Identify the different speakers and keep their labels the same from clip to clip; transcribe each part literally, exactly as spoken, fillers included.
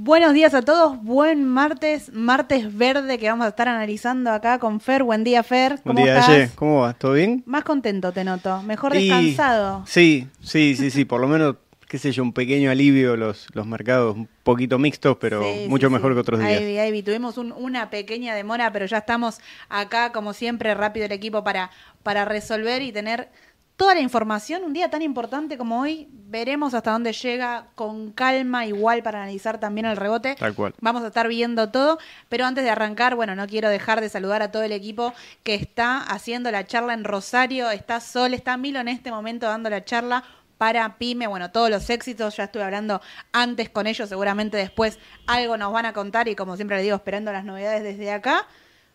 Speaker 1: Buenos días a todos, buen martes, martes verde que vamos a estar analizando acá con Fer. Buen día, Fer.
Speaker 2: ¿Cómo Buen día, estás? Ye. ¿Cómo vas? ¿Todo bien?
Speaker 1: Más contento te noto, mejor
Speaker 2: y...
Speaker 1: descansado.
Speaker 2: Sí, sí, sí, sí, por lo menos, qué sé yo, un pequeño alivio, los, los mercados un poquito mixtos, pero sí, mucho sí, mejor sí. que otros días.
Speaker 1: Ahí, ahí, tuvimos un, una pequeña demora, pero ya estamos acá, como siempre, rápido el equipo para, para resolver y tener toda la información. Un día tan importante como hoy, veremos hasta dónde llega, con calma, igual para analizar también el rebote.
Speaker 2: Tal cual.
Speaker 1: Vamos a estar viendo todo, pero antes de arrancar, bueno, no quiero dejar de saludar a todo el equipo que está haciendo la charla en Rosario. Está Sol, está Milo en este momento dando la charla para PYME, bueno, todos los éxitos, ya estuve hablando antes con ellos, seguramente después algo nos van a contar y como siempre les digo, esperando las novedades desde acá.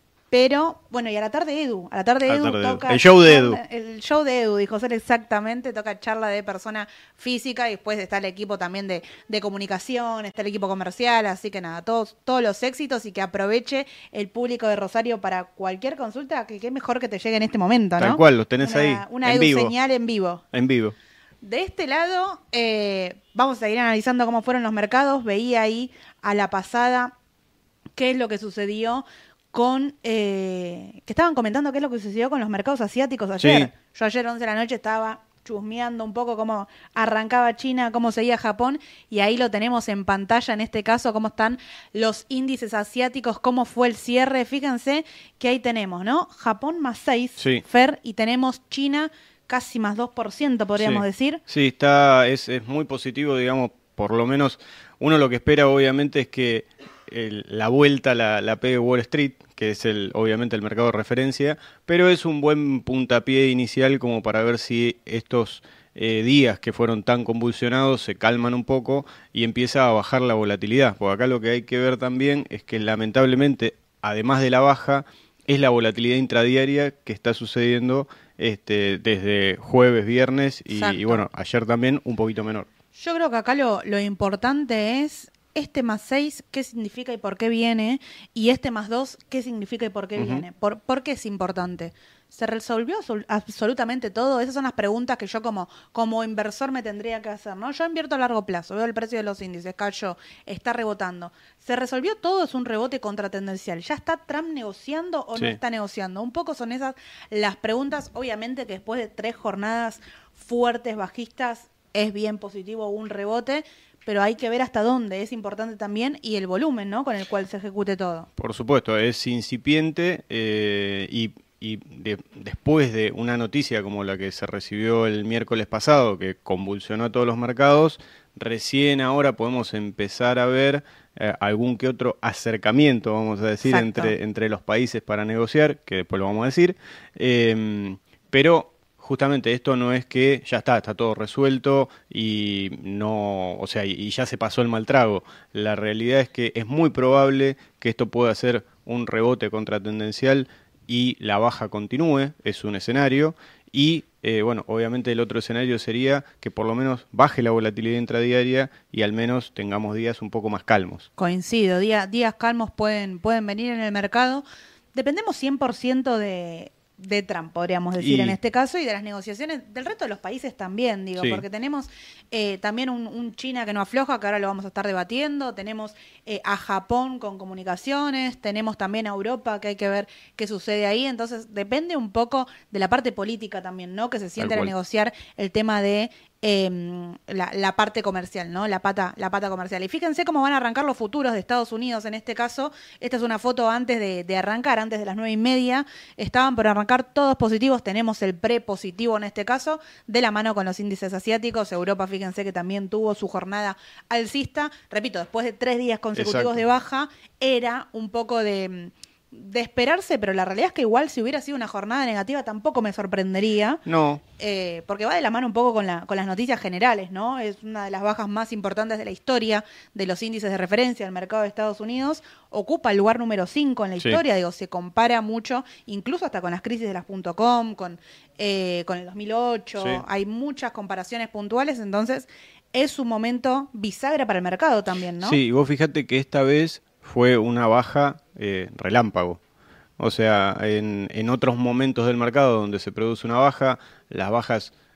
Speaker 1: Pero, bueno, y a la tarde Edu, a la tarde Edu
Speaker 2: tarde
Speaker 1: toca...
Speaker 2: Edu. El show de Edu.
Speaker 1: El show de Edu, dijo Ser exactamente, toca charla de persona física y después está el equipo también de, de comunicación, está el equipo comercial, así que nada, todos, todos los éxitos y que aproveche el público de Rosario para cualquier consulta, que qué mejor que te llegue en este momento, ¿no?
Speaker 2: Tal cual, los tenés
Speaker 1: una,
Speaker 2: ahí,
Speaker 1: Una
Speaker 2: en
Speaker 1: Edu
Speaker 2: vivo.
Speaker 1: señal en vivo.
Speaker 2: En vivo.
Speaker 1: De este lado, eh, vamos a seguir analizando cómo fueron los mercados. Veía ahí a la pasada qué es lo que sucedió con... Eh, que estaban comentando qué es lo que sucedió con los mercados asiáticos ayer. Sí. Yo ayer once de la noche estaba chusmeando un poco cómo arrancaba China, cómo seguía Japón, y ahí lo tenemos en pantalla en este caso, cómo están los índices asiáticos, cómo fue el cierre. Fíjense que ahí tenemos, ¿no? Japón más seis,
Speaker 2: sí.
Speaker 1: Fer, y tenemos China casi más dos por ciento, podríamos
Speaker 2: sí.
Speaker 1: decir.
Speaker 2: Sí, está, es, es muy positivo, digamos, por lo menos uno lo que espera obviamente es que el, la vuelta la, la pegue Wall Street, que es el obviamente el mercado de referencia, pero es un buen puntapié inicial como para ver si estos eh, días que fueron tan convulsionados se calman un poco y empieza a bajar la volatilidad, porque acá lo que hay que ver también es que lamentablemente, además de la baja, es la volatilidad intradiaria que está sucediendo este, desde jueves, viernes y, y bueno, ayer también un poquito menor.
Speaker 1: Yo creo que acá lo, lo importante es este más seis, qué significa y por qué viene, y este más dos, qué significa y por qué uh-huh. viene. ¿Por, ¿Por qué es importante? ¿Se resolvió absolutamente todo? Esas son las preguntas que yo como, como inversor me tendría que hacer, ¿no? Yo invierto a largo plazo, veo el precio de los índices, cayó, está rebotando. ¿Se resolvió todo? ¿Es un rebote contratendencial? ¿Ya está Trump negociando o sí. no está negociando? Un poco son esas las preguntas. Obviamente que después de tres jornadas fuertes, bajistas, es bien positivo un rebote, pero hay que ver hasta dónde, es importante también, y el volumen, ¿no?, con el cual se ejecute todo.
Speaker 2: Por supuesto, es incipiente eh, y, y de, después de una noticia como la que se recibió el miércoles pasado, que convulsionó a todos los mercados, recién ahora podemos empezar a ver eh, algún que otro acercamiento, vamos a decir, entre, entre los países para negociar, que después lo vamos a decir, eh, pero... Justamente esto no es que ya está, está todo resuelto y no, o sea, y ya se pasó el mal trago. La realidad es que es muy probable que esto pueda ser un rebote contratendencial y la baja continúe, es un escenario. Y eh, bueno, obviamente el otro escenario sería que por lo menos baje la volatilidad intradiaria y al menos tengamos días un poco más calmos.
Speaker 1: Coincido, día, días calmos pueden, pueden venir en el mercado. Dependemos cien por ciento de... de Trump, podríamos decir, y, en este caso, y de las negociaciones del resto de los países también, digo, sí. porque tenemos eh, también un, un China que no afloja, que ahora lo vamos a estar debatiendo, tenemos eh, a Japón con comunicaciones, tenemos también a Europa, que hay que ver qué sucede ahí, entonces depende un poco de la parte política también, ¿no?, que se sienten a negociar el tema de Eh, la, la parte comercial, ¿no? La pata, la pata comercial. Y fíjense cómo van a arrancar los futuros de Estados Unidos en este caso. Esta es una foto antes de, de arrancar, antes de las nueve y media. Estaban por arrancar todos positivos. Tenemos el pre-positivo en este caso, de la mano con los índices asiáticos. Europa, fíjense que también tuvo su jornada alcista. Repito, después de tres días consecutivos Exacto. de baja, era un poco de... de esperarse, pero la realidad es que igual si hubiera sido una jornada negativa tampoco me sorprendería.
Speaker 2: No.
Speaker 1: Eh, porque va de la mano un poco con, la, con las noticias generales, ¿no? Es una de las bajas más importantes de la historia de los índices de referencia del mercado de Estados Unidos. Ocupa el lugar número cinco en la historia, sí. digo, se compara mucho, incluso hasta con las crisis de las .com, con, eh, con el dos mil ocho. Sí. Hay muchas comparaciones puntuales, entonces es un momento bisagra para el mercado también, ¿no?
Speaker 2: Sí, vos fíjate que esta vez fue una baja eh, relámpago. O sea, en, en otros momentos del mercado donde se produce una baja, las bajas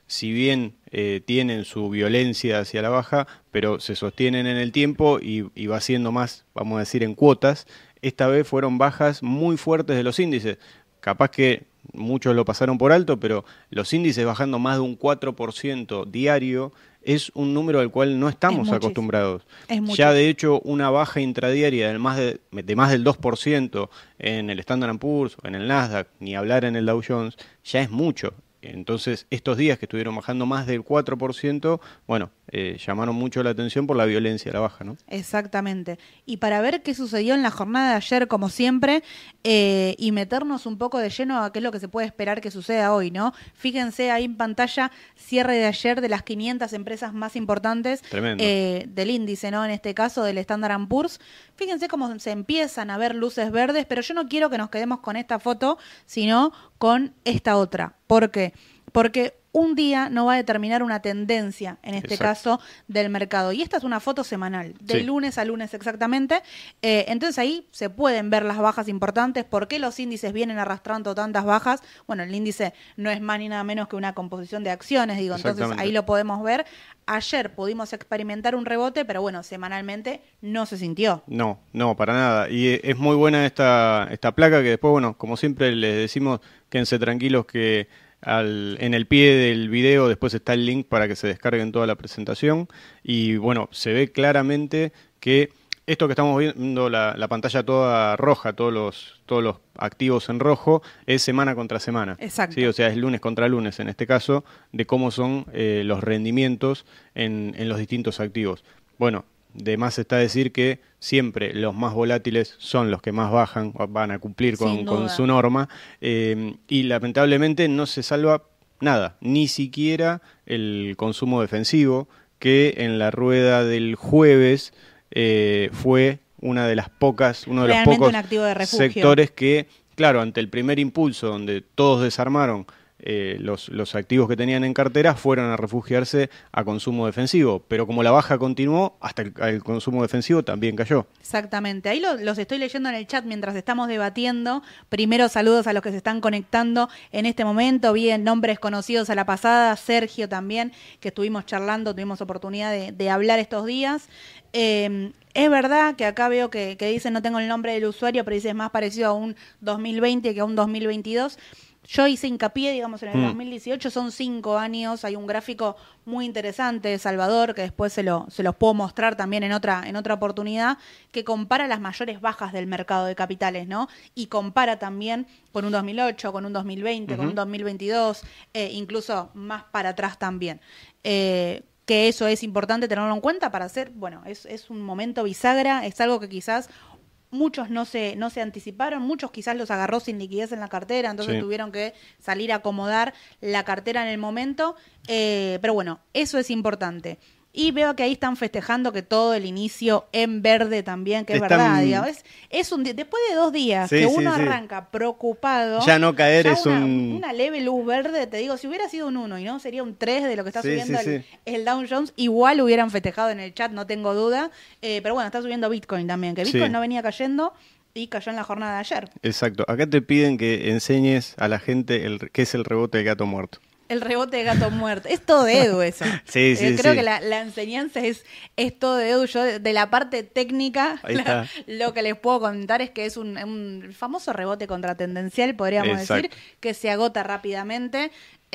Speaker 2: si bien eh, tienen su violencia hacia la baja, pero se sostienen en el tiempo y, y va siendo más, vamos a decir, en cuotas. Esta vez fueron bajas muy fuertes de los índices. Capaz que muchos lo pasaron por alto, pero los índices bajando más de un cuatro por ciento diario es un número al cual no estamos acostumbrados.
Speaker 1: Es
Speaker 2: ya de hecho una baja intradiaria de más, de, de más del dos por ciento en el Standard and Poor's o en el Nasdaq, ni hablar en el Dow Jones, ya es mucho. Entonces, estos días que estuvieron bajando más del cuatro por ciento, bueno, eh, llamaron mucho la atención por la violencia a la baja, ¿no?
Speaker 1: Exactamente. Y para ver qué sucedió en la jornada de ayer, como siempre, eh, y meternos un poco de lleno a qué es lo que se puede esperar que suceda hoy, ¿no? Fíjense ahí en pantalla, cierre de ayer de las quinientas empresas más importantes eh, del índice, ¿no? En este caso, del Standard and Poor's. Fíjense cómo se empiezan a ver luces verdes, pero yo no quiero que nos quedemos con esta foto, sino con esta otra. ¿Por qué? Porque un día no va a determinar una tendencia, en este
Speaker 2: Exacto.
Speaker 1: caso, del mercado. Y esta es una foto semanal, de
Speaker 2: sí.
Speaker 1: lunes a lunes exactamente. Eh, entonces ahí se pueden ver las bajas importantes. ¿Por qué los índices vienen arrastrando tantas bajas? Bueno, el índice no es más ni nada menos que una composición de acciones, digo. Entonces ahí lo podemos ver. Ayer pudimos experimentar un rebote, pero bueno, semanalmente no se sintió.
Speaker 2: No, no, para nada. Y es muy buena esta, esta placa que después, bueno, como siempre les decimos, quédense tranquilos que Al, en el pie del video después está el link para que se descarguen toda la presentación y bueno, se ve claramente que esto que estamos viendo, la, la pantalla toda roja, todos los, todos los activos en rojo, es semana contra semana.
Speaker 1: Exacto.
Speaker 2: ¿Sí? O sea, es lunes contra lunes en este caso, de cómo son eh, los rendimientos en, en los distintos activos. Bueno, de más está decir que siempre los más volátiles son los que más bajan, van a cumplir con, con su norma, eh, y lamentablemente no se salva nada, ni siquiera el consumo defensivo, que en la rueda del jueves eh, fue una de las pocas, uno de
Speaker 1: Realmente
Speaker 2: los pocos
Speaker 1: un activo de refugio.
Speaker 2: sectores que, claro, ante el primer impulso donde todos desarmaron Eh, los, los activos que tenían en cartera, fueron a refugiarse a consumo defensivo, pero como la baja continuó, hasta el, el consumo defensivo también cayó.
Speaker 1: Exactamente, ahí lo, los estoy leyendo en el chat mientras estamos debatiendo. Primero saludos a los que se están conectando en este momento, bien nombres conocidos a la pasada, Sergio también, que estuvimos charlando, tuvimos oportunidad de, de hablar estos días. Eh, es verdad que acá veo que, que dice, no tengo el nombre del usuario, pero dice es más parecido a un dos mil veinte que a un dos mil veintidós. Yo hice hincapié, digamos, en el mm. dos mil dieciocho, son cinco años, hay un gráfico muy interesante de Salvador, que después se, lo, se los puedo mostrar también en otra, en otra oportunidad, que compara las mayores bajas del mercado de capitales, ¿no? Y compara también con un dos mil ocho, con un dos mil veinte, uh-huh. con un dos mil veintidós, eh, incluso más para atrás también. Eh, que eso es importante tenerlo en cuenta para hacer, bueno, es, es un momento bisagra, es algo que quizás muchos no se no se anticiparon, muchos quizás los agarró sin liquidez en la cartera, entonces sí. tuvieron que salir a acomodar la cartera en el momento, eh, pero bueno, eso es importante. Y veo que ahí están festejando que todo el inicio en verde también, que están... es verdad, digamos, es, es un después de dos días sí, que uno sí, arranca sí. preocupado,
Speaker 2: ya no caer ya es
Speaker 1: una,
Speaker 2: un...
Speaker 1: una leve luz verde, te digo, si hubiera sido un uno y no sería un tres de lo que está sí, subiendo sí, el, sí. el Dow Jones, igual hubieran festejado en el chat, no tengo duda, eh, pero bueno, está subiendo Bitcoin también, que Bitcoin sí. no venía cayendo y cayó en la jornada de ayer.
Speaker 2: Exacto, acá te piden que enseñes a la gente el, qué es el rebote de gato muerto.
Speaker 1: El rebote de gato muerto. Es todo de Edu eso.
Speaker 2: sí, sí,
Speaker 1: eh, creo
Speaker 2: sí.
Speaker 1: que la, la enseñanza es, es todo de Edu. Yo de, de la parte técnica, la, lo que les puedo contar es que es un, un famoso rebote contratendencial, podríamos Exacto. decir, que se agota rápidamente.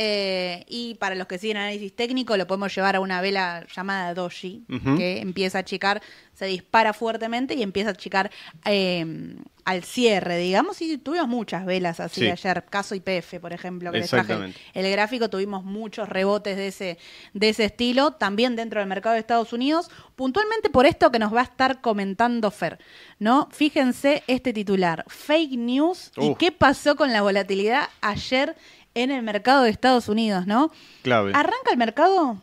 Speaker 1: Eh, y para los que siguen análisis técnico lo podemos llevar a una vela llamada doji, uh-huh. que empieza a achicar, se dispara fuertemente y empieza a achicar eh, al cierre, digamos, y tuvimos muchas velas así sí. ayer, caso I P F, por ejemplo, que les traje el, el gráfico, tuvimos muchos rebotes de ese, de ese estilo, también dentro del mercado de Estados Unidos, puntualmente por esto que nos va a estar comentando Fer, ¿no? Fíjense este titular, fake news, uh. y qué pasó con la volatilidad ayer en el mercado de Estados Unidos, ¿no?
Speaker 2: Clave.
Speaker 1: Arranca el mercado,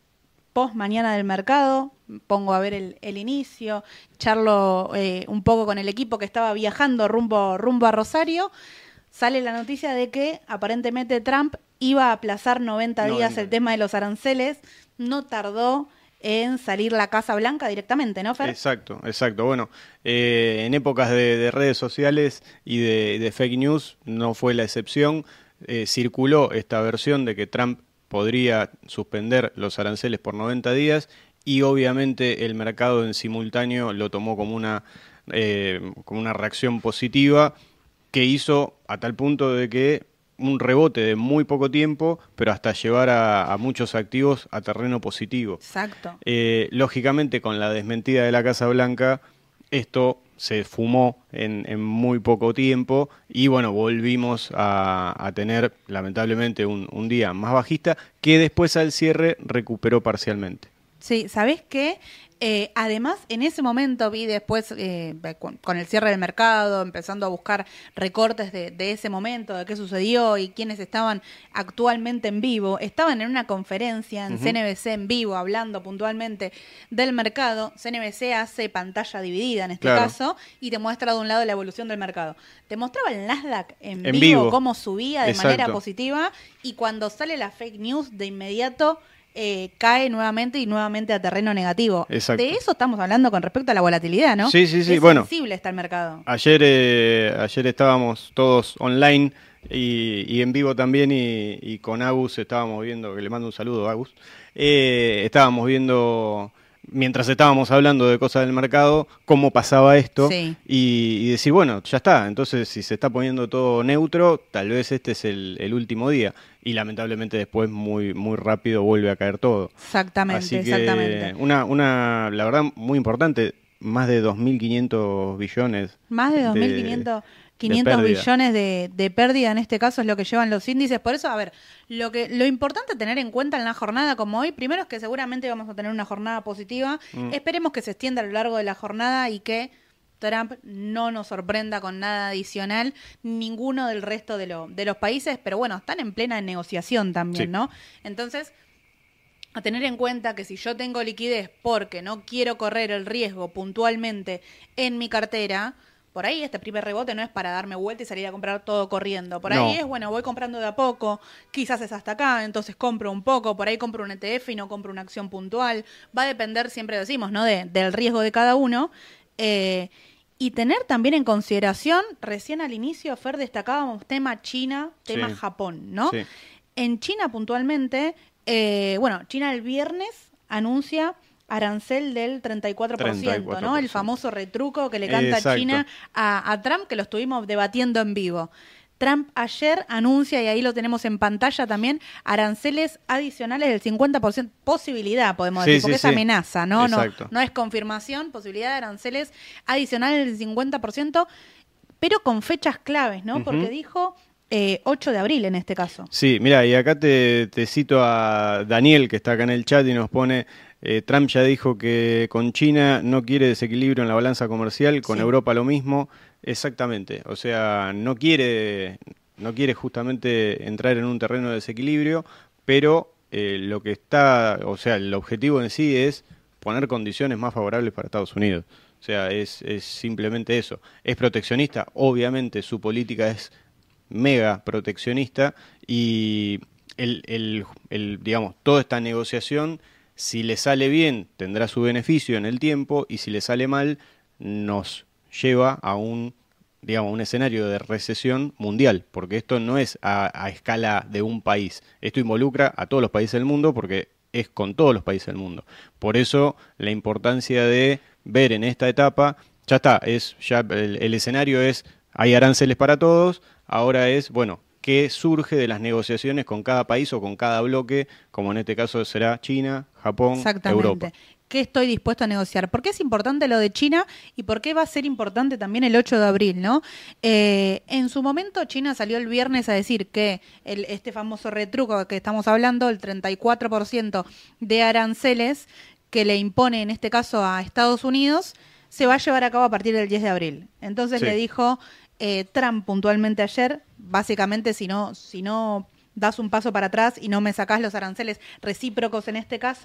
Speaker 1: post mañana del mercado, pongo a ver el, el inicio, charlo eh, un poco con el equipo que estaba viajando rumbo, rumbo a Rosario, sale la noticia de que aparentemente Trump iba a aplazar noventa días noventa. El tema de los aranceles, no tardó en salir la Casa Blanca directamente, ¿no, Fer?
Speaker 2: Exacto, exacto. Bueno, eh, en épocas de, de redes sociales y de, de fake news no fue la excepción. Eh, circuló esta versión de que Trump podría suspender los aranceles por noventa días y obviamente el mercado en simultáneo lo tomó como una, eh, como una reacción positiva que hizo a tal punto de que un rebote de muy poco tiempo, pero hasta llevar a, a muchos activos a terreno positivo.
Speaker 1: Exacto.
Speaker 2: Eh, lógicamente, con la desmentida de la Casa Blanca, esto se fumó en, en muy poco tiempo y bueno, volvimos a, a tener lamentablemente un, un día más bajista que después al cierre recuperó parcialmente.
Speaker 1: Sí, ¿sabés qué? Eh, además, en ese momento vi después, eh, con, con el cierre del mercado, empezando a buscar recortes de, de ese momento, de qué sucedió y quiénes estaban actualmente en vivo. Estaban en una conferencia en uh-huh. C N B C en vivo, hablando puntualmente del mercado. C N B C hace pantalla dividida en este claro. caso y te muestra de un lado la evolución del mercado. Te mostraba el Nasdaq en, en vivo, vivo, cómo subía de Exacto. manera positiva y cuando sale la fake news, de inmediato Eh, cae nuevamente y nuevamente a terreno negativo.
Speaker 2: Exacto.
Speaker 1: De eso estamos hablando con respecto a la volatilidad, ¿no?
Speaker 2: Sí, sí, sí.
Speaker 1: Es
Speaker 2: bueno,
Speaker 1: sensible está el mercado.
Speaker 2: Ayer, eh, ayer estábamos todos online y, y en vivo también y, y con Agus estábamos viendo, que le mando un saludo a Agus, eh, estábamos viendo, mientras estábamos hablando de cosas del mercado, cómo pasaba esto
Speaker 1: sí.
Speaker 2: y, y decir, bueno, ya está, entonces si se está poniendo todo neutro, tal vez este es el, el último día. Y lamentablemente después muy muy rápido vuelve a caer todo.
Speaker 1: Exactamente,
Speaker 2: Así que
Speaker 1: exactamente.
Speaker 2: Una, una, la verdad, muy importante, más de dos mil quinientos billones.
Speaker 1: Más de dos mil quinientos billones de, de pérdida en este caso es lo que llevan los índices. Por eso, a ver, lo que lo importante tener en cuenta en la jornada como hoy, primero es que seguramente vamos a tener una jornada positiva. Mm. Esperemos que se extienda a lo largo de la jornada y que Trump no nos sorprenda con nada adicional, ninguno del resto de, lo, de los países, pero bueno, están en plena negociación también, sí. ¿no? Entonces, a tener en cuenta que si yo tengo liquidez porque no quiero correr el riesgo puntualmente en mi cartera, por ahí este primer rebote no es para darme vuelta y salir a comprar todo corriendo. Por
Speaker 2: no.
Speaker 1: ahí es, bueno, voy comprando de a poco, quizás es hasta acá, entonces compro un poco, por ahí compro un E T F y no compro una acción puntual. Va a depender, siempre decimos, ¿no? De, del riesgo de cada uno. Eh, y tener también en consideración, recién al inicio, Fer, destacábamos tema China, tema
Speaker 2: sí.
Speaker 1: Japón, ¿no?
Speaker 2: Sí.
Speaker 1: En China puntualmente, eh, bueno, China el viernes anuncia arancel del treinta y cuatro por ciento,
Speaker 2: treinta y cuatro por ciento.
Speaker 1: ¿no? El famoso retruco que le canta
Speaker 2: Exacto.
Speaker 1: China a, a Trump, que lo estuvimos debatiendo en vivo. Trump ayer anuncia, y ahí lo tenemos en pantalla también, aranceles adicionales del cincuenta por ciento, posibilidad podemos
Speaker 2: sí,
Speaker 1: decir, porque
Speaker 2: sí,
Speaker 1: es
Speaker 2: sí.
Speaker 1: amenaza, ¿no? No,
Speaker 2: Exacto.
Speaker 1: no es confirmación, posibilidad de aranceles adicionales del cincuenta por ciento, pero con fechas claves, ¿no? Uh-huh. Porque dijo eh, ocho de abril en este caso.
Speaker 2: Sí, mira, y acá te, te cito a Daniel, que está acá en el chat y nos pone... Eh, Trump ya dijo que con China no quiere desequilibrio en la balanza comercial, con
Speaker 1: sí.
Speaker 2: Europa lo mismo. Exactamente, o sea, no quiere, no quiere justamente entrar en un terreno de desequilibrio, pero eh, lo que está, o sea, el objetivo en sí es poner condiciones más favorables para Estados Unidos. O sea, es, es simplemente eso. Es proteccionista, obviamente su política es mega proteccionista y el, el, el, digamos, toda esta negociación, si le sale bien, tendrá su beneficio en el tiempo y si le sale mal, nos lleva a un, digamos, un escenario de recesión mundial, porque esto no es a, a escala de un país, esto involucra a todos los países del mundo porque es con todos los países del mundo. Por eso la importancia de ver en esta etapa, ya está, es ya el, el escenario es, hay aranceles para todos, ahora es, bueno, qué surge de las negociaciones con cada país o con cada bloque, como en este caso será China, Japón, Europa.
Speaker 1: ¿Qué estoy dispuesto a negociar? ¿Por qué es importante lo de China y por qué va a ser importante también el ocho de abril, ¿no? Eh, en su momento China salió el viernes a decir que el, este famoso retruco que estamos hablando, el treinta y cuatro por ciento de aranceles que le impone en este caso a Estados Unidos, se va a llevar a cabo a partir del diez de abril. Entonces sí. le dijo eh, Trump puntualmente ayer, básicamente si no, si no das un paso para atrás y no me sacás los aranceles recíprocos en este caso,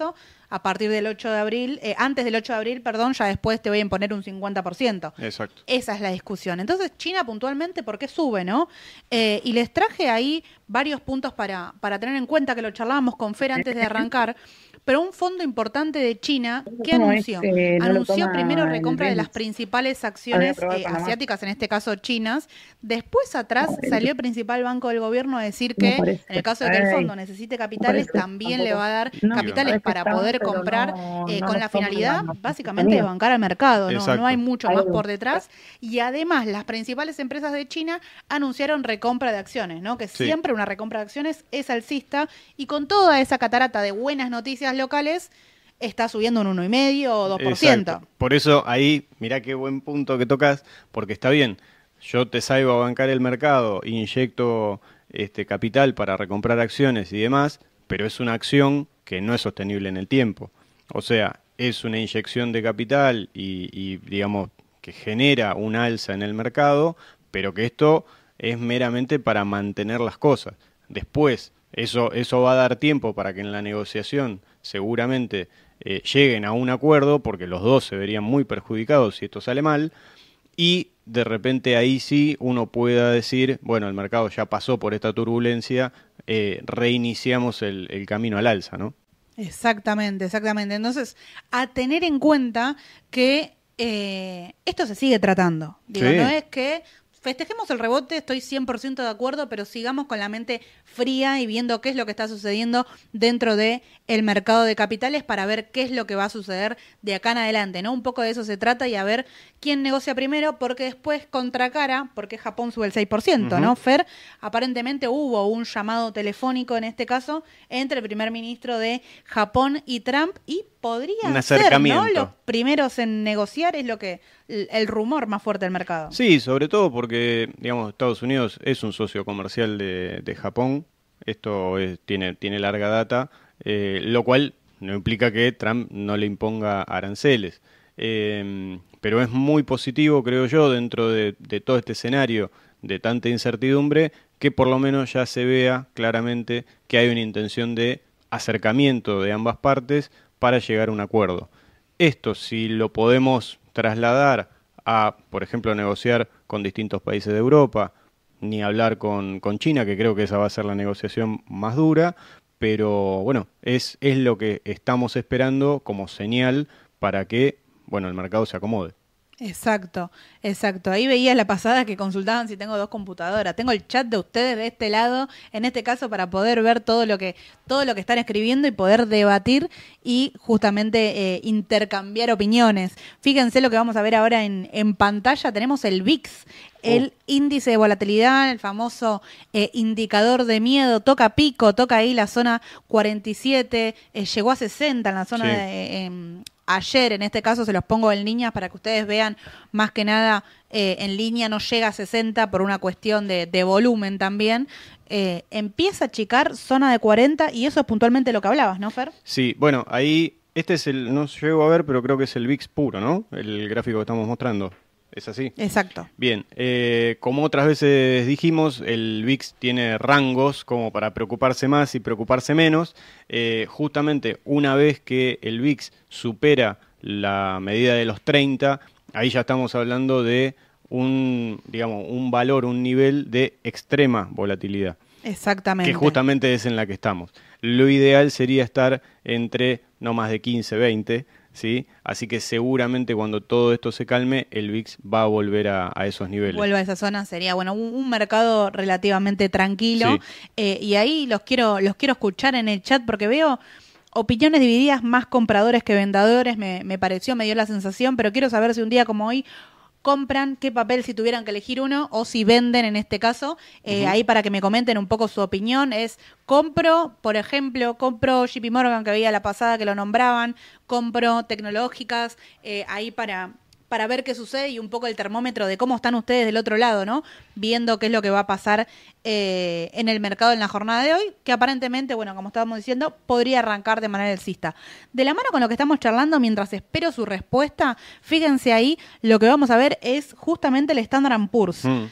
Speaker 1: a partir del ocho de abril, eh, antes del ocho de abril, perdón, ya después te voy a imponer un cincuenta por ciento.
Speaker 2: Exacto.
Speaker 1: Esa es la discusión. Entonces, China puntualmente, ¿por qué sube, no? Eh, y les traje ahí varios puntos para, para tener en cuenta, que lo charlábamos con Fer antes de arrancar. Pero un fondo importante de China, ¿qué anunció?
Speaker 3: Es, eh, no
Speaker 1: anunció primero recompra de las principales acciones eh, asiáticas, en este caso chinas. Después atrás no, salió el principal banco del gobierno a decir que no en el caso de que el fondo necesite capitales, no también tampoco. le va a dar no, capitales para poder está, comprar no, eh, con la finalidad básicamente de bancar al mercado. No, no hay mucho más por detrás. Y además las principales empresas de China anunciaron recompra de acciones, ¿no? Que sí. siempre una recompra de acciones es alcista, y con toda esa catarata de buenas noticias locales está subiendo un uno coma cinco o dos por ciento.
Speaker 2: Exacto. Por eso ahí, mirá qué buen punto que tocas, porque está bien, yo te salgo a bancar el mercado, inyecto este capital para recomprar acciones y demás, pero es una acción que no es sostenible en el tiempo. O sea, es una inyección de capital y, y digamos que genera un alza en el mercado, pero que esto es meramente para mantener las cosas. Después, eso, eso va a dar tiempo para que en la negociación seguramente eh, lleguen a un acuerdo, porque los dos se verían muy perjudicados si esto sale mal, y de repente ahí sí uno pueda decir, bueno, el mercado ya pasó por esta turbulencia, eh, reiniciamos el, el camino al alza, ¿no?
Speaker 1: Exactamente, exactamente. Entonces, a tener en cuenta que eh, esto se sigue tratando. Digo, sí. No es que festejemos el rebote, estoy cien por ciento de acuerdo, pero sigamos con la mente fría y viendo qué es lo que está sucediendo dentro de el mercado de capitales para ver qué es lo que va a suceder de acá en adelante, ¿no? Un poco de eso se trata, y a ver quién negocia primero, porque después contracara, porque Japón sube el seis por ciento, uh-huh. ¿no? Fer, aparentemente hubo un llamado telefónico en este caso entre el primer ministro de Japón y Trump, y podrían ser, ¿no?, los primeros en negociar, es lo que el rumor más fuerte del mercado.
Speaker 2: Sí, sobre todo porque, digamos, Estados Unidos es un socio comercial de, de Japón. Esto es, tiene, tiene larga data, eh, lo cual no implica que Trump no le imponga aranceles. Eh, pero es muy positivo, creo yo, dentro de, de todo este escenario de tanta incertidumbre, que por lo menos ya se vea claramente que hay una intención de acercamiento de ambas partes para llegar a un acuerdo. Esto, si lo podemos trasladar a, por ejemplo, negociar con distintos países de Europa, ni hablar con, con China, que creo que esa va a ser la negociación más dura, pero bueno, es, es lo que estamos esperando como señal para que, bueno, el mercado se acomode.
Speaker 1: Exacto, exacto. Ahí veía la pasada que consultaban si tengo dos computadoras. Tengo el chat de ustedes de este lado, en este caso, para poder ver todo lo que todo lo que están escribiendo y poder debatir y justamente eh, intercambiar opiniones. Fíjense lo que vamos a ver ahora en, en pantalla. Tenemos el V I X, el uh. índice de volatilidad, el famoso eh, indicador de miedo. Toca pico, toca ahí la zona cuarenta y siete, eh, llegó a sesenta en la zona sí. de... Eh, ayer, en este caso se los pongo en líneas para que ustedes vean, más que nada eh, en línea no llega a sesenta por una cuestión de, de volumen también. Eh, empieza a achicar zona de cuarenta, y eso es puntualmente lo que hablabas, ¿no, Fer?
Speaker 2: Sí, bueno, ahí, este es el, no llego a ver, pero creo que es el V I X puro, ¿no? El gráfico que estamos mostrando. ¿Es así?
Speaker 1: Exacto.
Speaker 2: Bien, eh, como otras veces dijimos, el V I X tiene rangos como para preocuparse más y preocuparse menos. Eh, justamente una vez que el V I X supera la medida de los treinta, ahí ya estamos hablando de un, digamos, un valor, un nivel de extrema volatilidad.
Speaker 1: Exactamente.
Speaker 2: Que justamente es en la que estamos. Lo ideal sería estar entre no más de quince, veinte, ¿sí? Así que seguramente cuando todo esto se calme, el V I X va a volver a, a esos niveles.
Speaker 1: Vuelve a esa zona, sería bueno un, un mercado relativamente tranquilo. Sí. Eh, y ahí los quiero, los quiero escuchar en el chat, porque veo opiniones divididas, más compradores que vendedores, me, me pareció, me dio la sensación, pero quiero saber si un día como hoy compran, qué papel si tuvieran que elegir uno, o si venden en este caso. Eh, uh-huh. Ahí para que me comenten un poco su opinión, es compro, por ejemplo, compro J P Morgan, que veía la pasada que lo nombraban, compro tecnológicas, eh, ahí para... para ver qué sucede y un poco el termómetro de cómo están ustedes del otro lado, ¿no? Viendo qué es lo que va a pasar eh, en el mercado en la jornada de hoy, que aparentemente, bueno, como estábamos diciendo, podría arrancar de manera alcista. De la mano con lo que estamos charlando, mientras espero su respuesta, fíjense ahí, lo que vamos a ver es justamente el Standard and Poor's. Mm.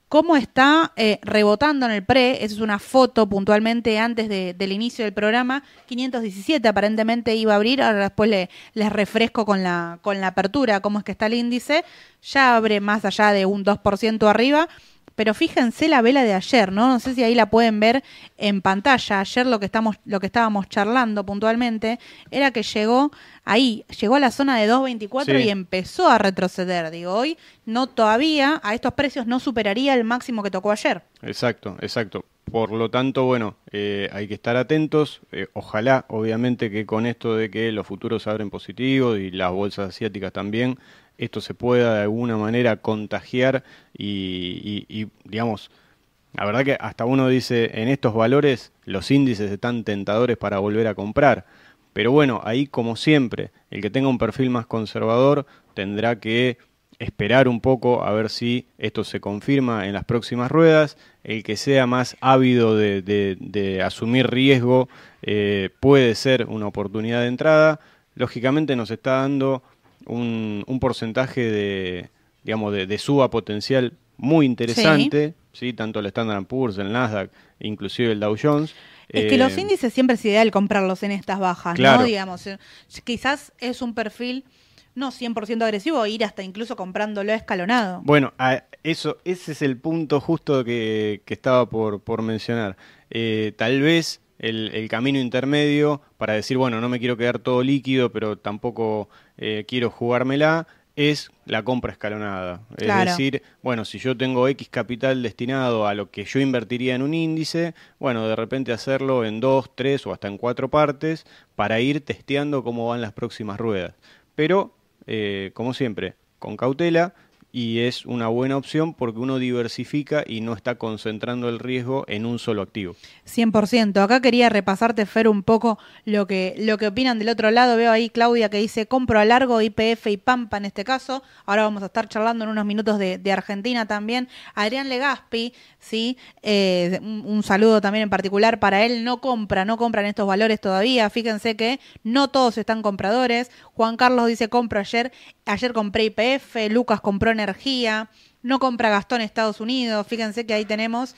Speaker 1: cómo está eh, rebotando en el pre. Esa es una foto puntualmente antes de, del inicio del programa. quinientos diecisiete aparentemente iba a abrir, ahora después le, les refresco con la, con la apertura cómo es que está el índice. Ya abre más allá de un dos por ciento arriba. Pero fíjense la vela de ayer, ¿no? No sé si ahí la pueden ver en pantalla. Ayer lo que estamos, lo que estábamos charlando puntualmente era que llegó ahí, llegó a la zona de dos veinticuatro sí. y empezó a retroceder. Digo, hoy no todavía, a estos precios no superaría el máximo que tocó ayer.
Speaker 2: Exacto, exacto. Por lo tanto, bueno, eh, hay que estar atentos. Eh, ojalá, obviamente, que con esto de que los futuros abren positivos y las bolsas asiáticas también, esto se pueda de alguna manera contagiar y, y, y, digamos, la verdad que hasta uno dice, en estos valores los índices están tentadores para volver a comprar. Pero bueno, ahí como siempre, el que tenga un perfil más conservador tendrá que esperar un poco a ver si esto se confirma en las próximas ruedas. El que sea más ávido de, de, de asumir riesgo eh, puede ser una oportunidad de entrada. Lógicamente nos está dando un, un porcentaje de, digamos, de, de suba potencial muy interesante, sí. ¿sí? Tanto el Standard and Poor's, el Nasdaq, inclusive el Dow Jones.
Speaker 1: Es que eh, los índices siempre es ideal comprarlos en estas bajas,
Speaker 2: claro.
Speaker 1: ¿no? Digamos, quizás es un perfil no cien por ciento agresivo, ir hasta incluso comprándolo escalonado.
Speaker 2: Bueno, a eso, ese es el punto justo que, que estaba por, por mencionar. Eh, tal vez el, el camino intermedio para decir, bueno, no me quiero quedar todo líquido, pero tampoco eh, quiero jugármela, es la compra escalonada. Claro. Es decir, bueno, si yo tengo X capital destinado a lo que yo invertiría en un índice, bueno, de repente hacerlo en dos, tres o hasta en cuatro partes para ir testeando cómo van las próximas ruedas. Pero, eh, como siempre, con cautela, y es una buena opción porque uno diversifica y no está concentrando el riesgo en un solo activo.
Speaker 1: cien por ciento. Acá quería repasarte, Fer, un poco lo que, lo que opinan del otro lado. Veo ahí Claudia que dice, compro a largo, I P F y Pampa en este caso. Ahora vamos a estar charlando en unos minutos de, de Argentina también. Adrián Legaspi, ¿sí? Eh, un, un saludo también en particular para él. No compra, no compran estos valores todavía. Fíjense que no todos están compradores. Juan Carlos dice, compro ayer. Ayer compré I P F, Lucas compró energía, no compra Gastón Estados Unidos, fíjense que ahí tenemos,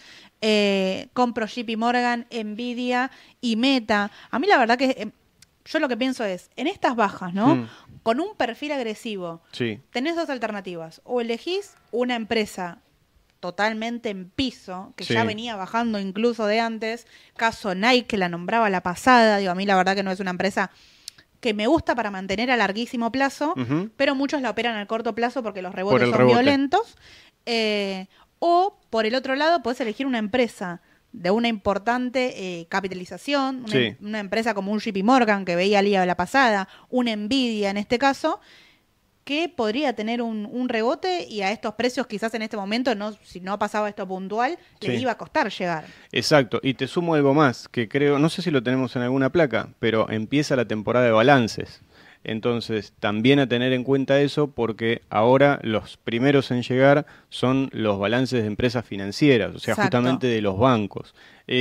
Speaker 1: eh, compro J P Morgan, Nvidia y Meta. A mí la verdad que eh, yo lo que pienso es, en estas bajas, ¿no? Mm. Con un perfil agresivo,
Speaker 2: sí.
Speaker 1: tenés dos alternativas, o elegís una empresa totalmente en piso, que sí. ya venía bajando incluso de antes, caso Nike, que la nombraba la pasada, digo, a mí la verdad que no es una empresa que me gusta para mantener a larguísimo plazo, uh-huh. pero muchos la operan al corto plazo porque los rebotes son rebote. violentos. Eh, o, por el otro lado, podés elegir una empresa de una importante eh, capitalización, una, sí. una empresa como un J P Morgan, que veía el día de la pasada, una Nvidia en este caso, que podría tener un, un rebote y a estos precios quizás en este momento, no, si no pasaba esto puntual, sí. les iba a costar llegar.
Speaker 2: Exacto, y te sumo algo más, que creo, no sé si lo tenemos en alguna placa, pero empieza la temporada de balances. Entonces, también a tener en cuenta eso, porque ahora los primeros en llegar son los balances de empresas financieras, o sea, Exacto. justamente de los bancos.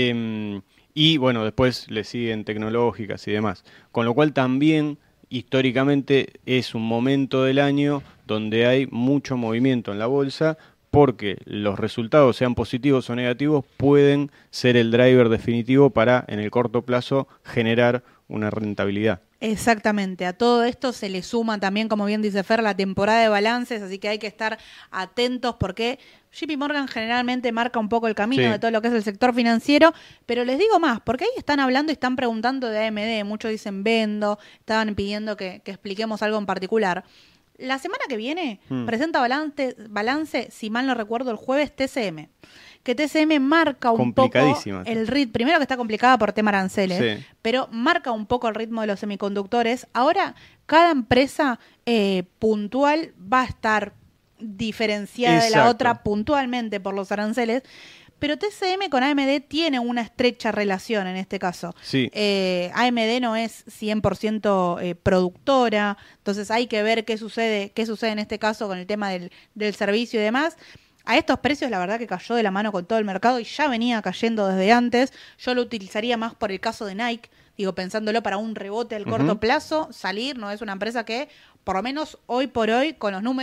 Speaker 2: Eh, y bueno, después le siguen tecnológicas y demás. Con lo cual también históricamente es un momento del año donde hay mucho movimiento en la bolsa porque los resultados, sean positivos o negativos, pueden ser el driver definitivo para, en el corto plazo, generar una rentabilidad.
Speaker 1: Exactamente, a todo esto se le suma también, como bien dice Fer, la temporada de balances, así que hay que estar atentos porque J P Morgan generalmente marca un poco el camino sí. de todo lo que es el sector financiero, pero les digo más, porque ahí están hablando y están preguntando de A M D, muchos dicen vendo, estaban pidiendo que, que expliquemos algo en particular. La semana que viene hmm. presenta balance, balance, si mal no recuerdo, el jueves T C M. Que T C M marca un poco el ritmo, primero que está complicada por tema aranceles, sí. pero marca un poco el ritmo de los semiconductores. Ahora, cada empresa eh, puntual va a estar diferenciada Exacto. de la otra puntualmente por los aranceles, pero T C M con A M D tiene una estrecha relación en este caso.
Speaker 2: Sí.
Speaker 1: Eh, A M D no es cien por ciento eh, productora, entonces hay que ver qué sucede, qué sucede en este caso con el tema del, del servicio y demás. A estos precios la verdad que cayó de la mano con todo el mercado y ya venía cayendo desde antes. Yo lo utilizaría más por el caso de Nike, digo, pensándolo para un rebote al corto uh-huh. plazo, salir, no es una empresa que, por lo menos hoy por hoy, con los números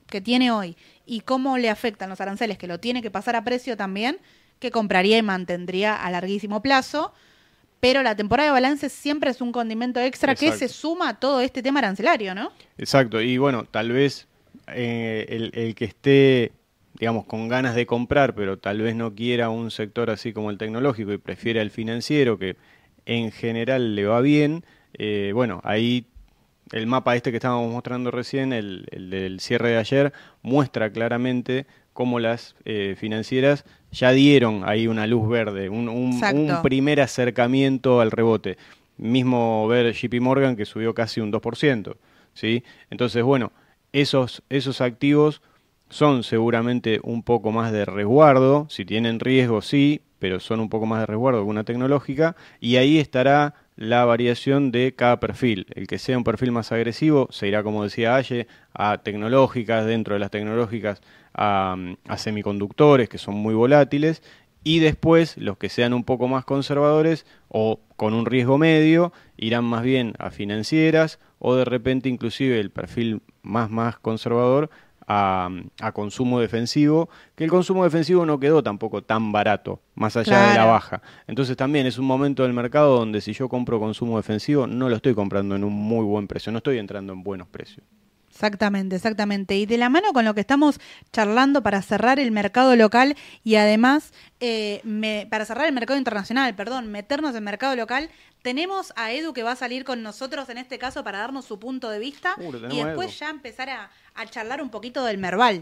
Speaker 1: que tiene hoy y cómo le afectan los aranceles, que lo tiene que pasar a precio también, que compraría y mantendría a larguísimo plazo. Pero la temporada de balance siempre es un condimento extra. Exacto. Que se suma a todo este tema arancelario, ¿no?
Speaker 2: Exacto, y bueno, tal vez eh, el, el que esté, digamos, con ganas de comprar, pero tal vez no quiera un sector así como el tecnológico y prefiera el financiero, que en general le va bien, eh, bueno, ahí el mapa este que estábamos mostrando recién, el, el del cierre de ayer, muestra claramente cómo las eh, financieras ya dieron ahí una luz verde, un, un, un primer acercamiento al rebote. Mismo ver J P Morgan que subió casi un dos por ciento, ¿sí? Entonces, bueno, esos, esos activos son seguramente un poco más de resguardo, si tienen riesgo sí, pero son un poco más de resguardo que una tecnológica, y ahí estará la variación de cada perfil. El que sea un perfil más agresivo se irá, como decía Aye, a tecnológicas, dentro de las tecnológicas a, a semiconductores, que son muy volátiles, y después los que sean un poco más conservadores o con un riesgo medio irán más bien a financieras o de repente inclusive el perfil más, más conservador A, a consumo defensivo, que el consumo defensivo no quedó tampoco tan barato, más allá claro. de la baja. Entonces también es un momento del mercado donde si yo compro consumo defensivo, no lo estoy comprando en un muy buen precio, no estoy entrando en buenos precios.
Speaker 1: Exactamente, exactamente. Y de la mano con lo que estamos charlando para cerrar el mercado local y además eh, me, para cerrar el mercado internacional, perdón, meternos en el mercado local, tenemos a Edu que va a salir con nosotros en este caso para darnos su punto de vista uh, y después ya empezar a, a charlar un poquito del Merval.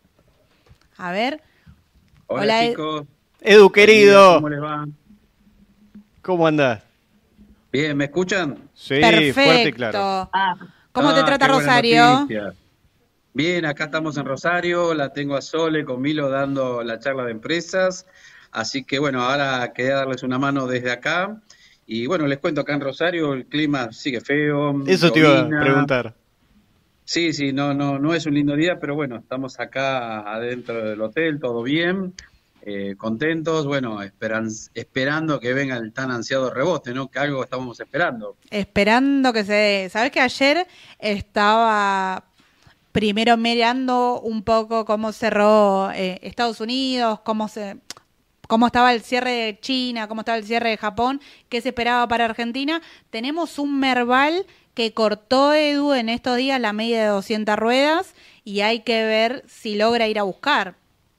Speaker 1: A ver.
Speaker 3: Hola, Hola chicos.
Speaker 2: Edu, querido.
Speaker 3: ¿Cómo les va?
Speaker 2: ¿Cómo andás?
Speaker 3: Bien, ¿me escuchan?
Speaker 2: Sí,
Speaker 1: perfecto.
Speaker 2: Fuerte y claro.
Speaker 1: Ah. ¿Cómo
Speaker 3: ah,
Speaker 1: te trata Rosario?
Speaker 3: Bien, acá estamos en Rosario, la tengo a Sole con Milo dando la charla de empresas, así que bueno, ahora quería darles una mano desde acá, y bueno, les cuento, acá en Rosario el clima sigue feo.
Speaker 2: Eso te iba a preguntar.
Speaker 3: Sí, sí, no, no, no es un lindo día, pero bueno, estamos acá adentro del hotel, todo bien, eh, contentos, bueno, esperan, esperando que venga el tan ansiado rebote, ¿no? Que algo estábamos esperando.
Speaker 1: Esperando que se dé. ¿Sabés que ayer estaba primero mirando un poco cómo cerró eh, Estados Unidos, cómo se... cómo estaba el cierre de China, cómo estaba el cierre de Japón, qué se esperaba para Argentina? Tenemos un Merval que cortó, Edu, en estos días la media de doscientas ruedas y hay que ver si logra ir a buscar.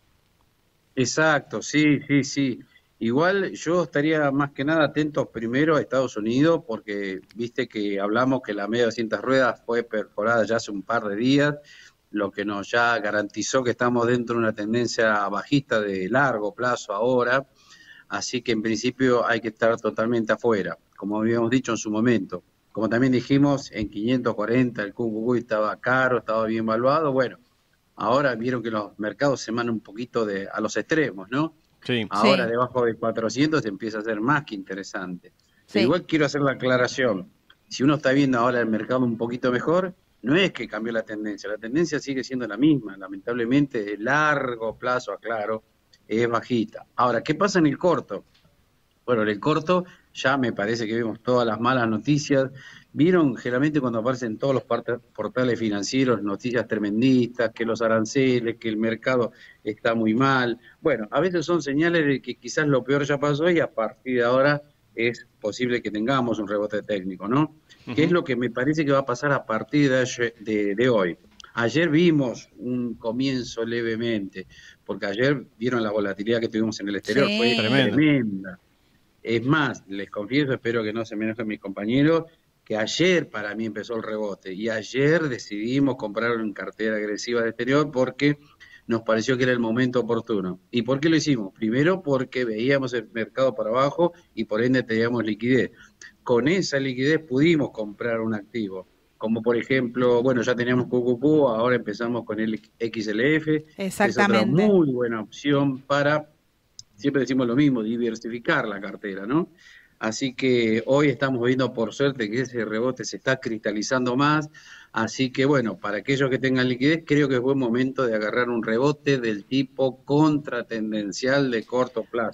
Speaker 3: Exacto, sí, sí, sí. Igual yo estaría más que nada atento primero a Estados Unidos porque viste que hablamos que la media de doscientas ruedas fue perforada ya hace un par de días, lo que nos ya garantizó que estamos dentro de una tendencia bajista de largo plazo ahora, así que en principio hay que estar totalmente afuera, como habíamos dicho en su momento. Como también dijimos, en quinientos cuarenta el Q Q Q estaba caro, estaba bien valuado, bueno, ahora vieron que los mercados se mandan un poquito de, a los extremos, ¿no?
Speaker 2: Sí.
Speaker 3: Ahora
Speaker 1: sí.
Speaker 3: debajo de cuatrocientos empieza a ser más que interesante.
Speaker 1: Sí.
Speaker 3: Pero igual quiero hacer la aclaración, si uno está viendo ahora el mercado un poquito mejor, no es que cambió la tendencia, la tendencia sigue siendo la misma, lamentablemente de largo plazo, aclaro, es bajita. Ahora, ¿qué pasa en el corto? Bueno, en el corto ya me parece que vemos todas las malas noticias. Vieron generalmente cuando aparecen todos los portales financieros noticias tremendistas, que los aranceles, que el mercado está muy mal. Bueno, a veces son señales de que quizás lo peor ya pasó y a partir de ahora es posible que tengamos un rebote técnico, ¿no? Uh-huh. Que es lo que me parece que va a pasar a partir de, ayer, de, de hoy. Ayer vimos un comienzo levemente, porque ayer vieron la volatilidad que tuvimos en el exterior,
Speaker 1: sí.
Speaker 3: fue tremenda. Es más, les confieso, espero que no se me enojen mis compañeros, que ayer para mí empezó el rebote y ayer decidimos comprar una cartera agresiva de exterior porque nos pareció que era el momento oportuno. ¿Y por qué lo hicimos? Primero porque veíamos el mercado para abajo y por ende teníamos liquidez. Con esa liquidez pudimos comprar un activo, como por ejemplo, bueno, ya teníamos Q Q Q, ahora empezamos con el X L F,
Speaker 1: exactamente.
Speaker 3: Es otra muy buena opción para... Siempre decimos lo mismo, diversificar la cartera, ¿no? Así que hoy estamos viendo por suerte que ese rebote se está cristalizando más, así que bueno, para aquellos que tengan liquidez, creo que es buen momento de agarrar un rebote del tipo contratendencial de corto plazo.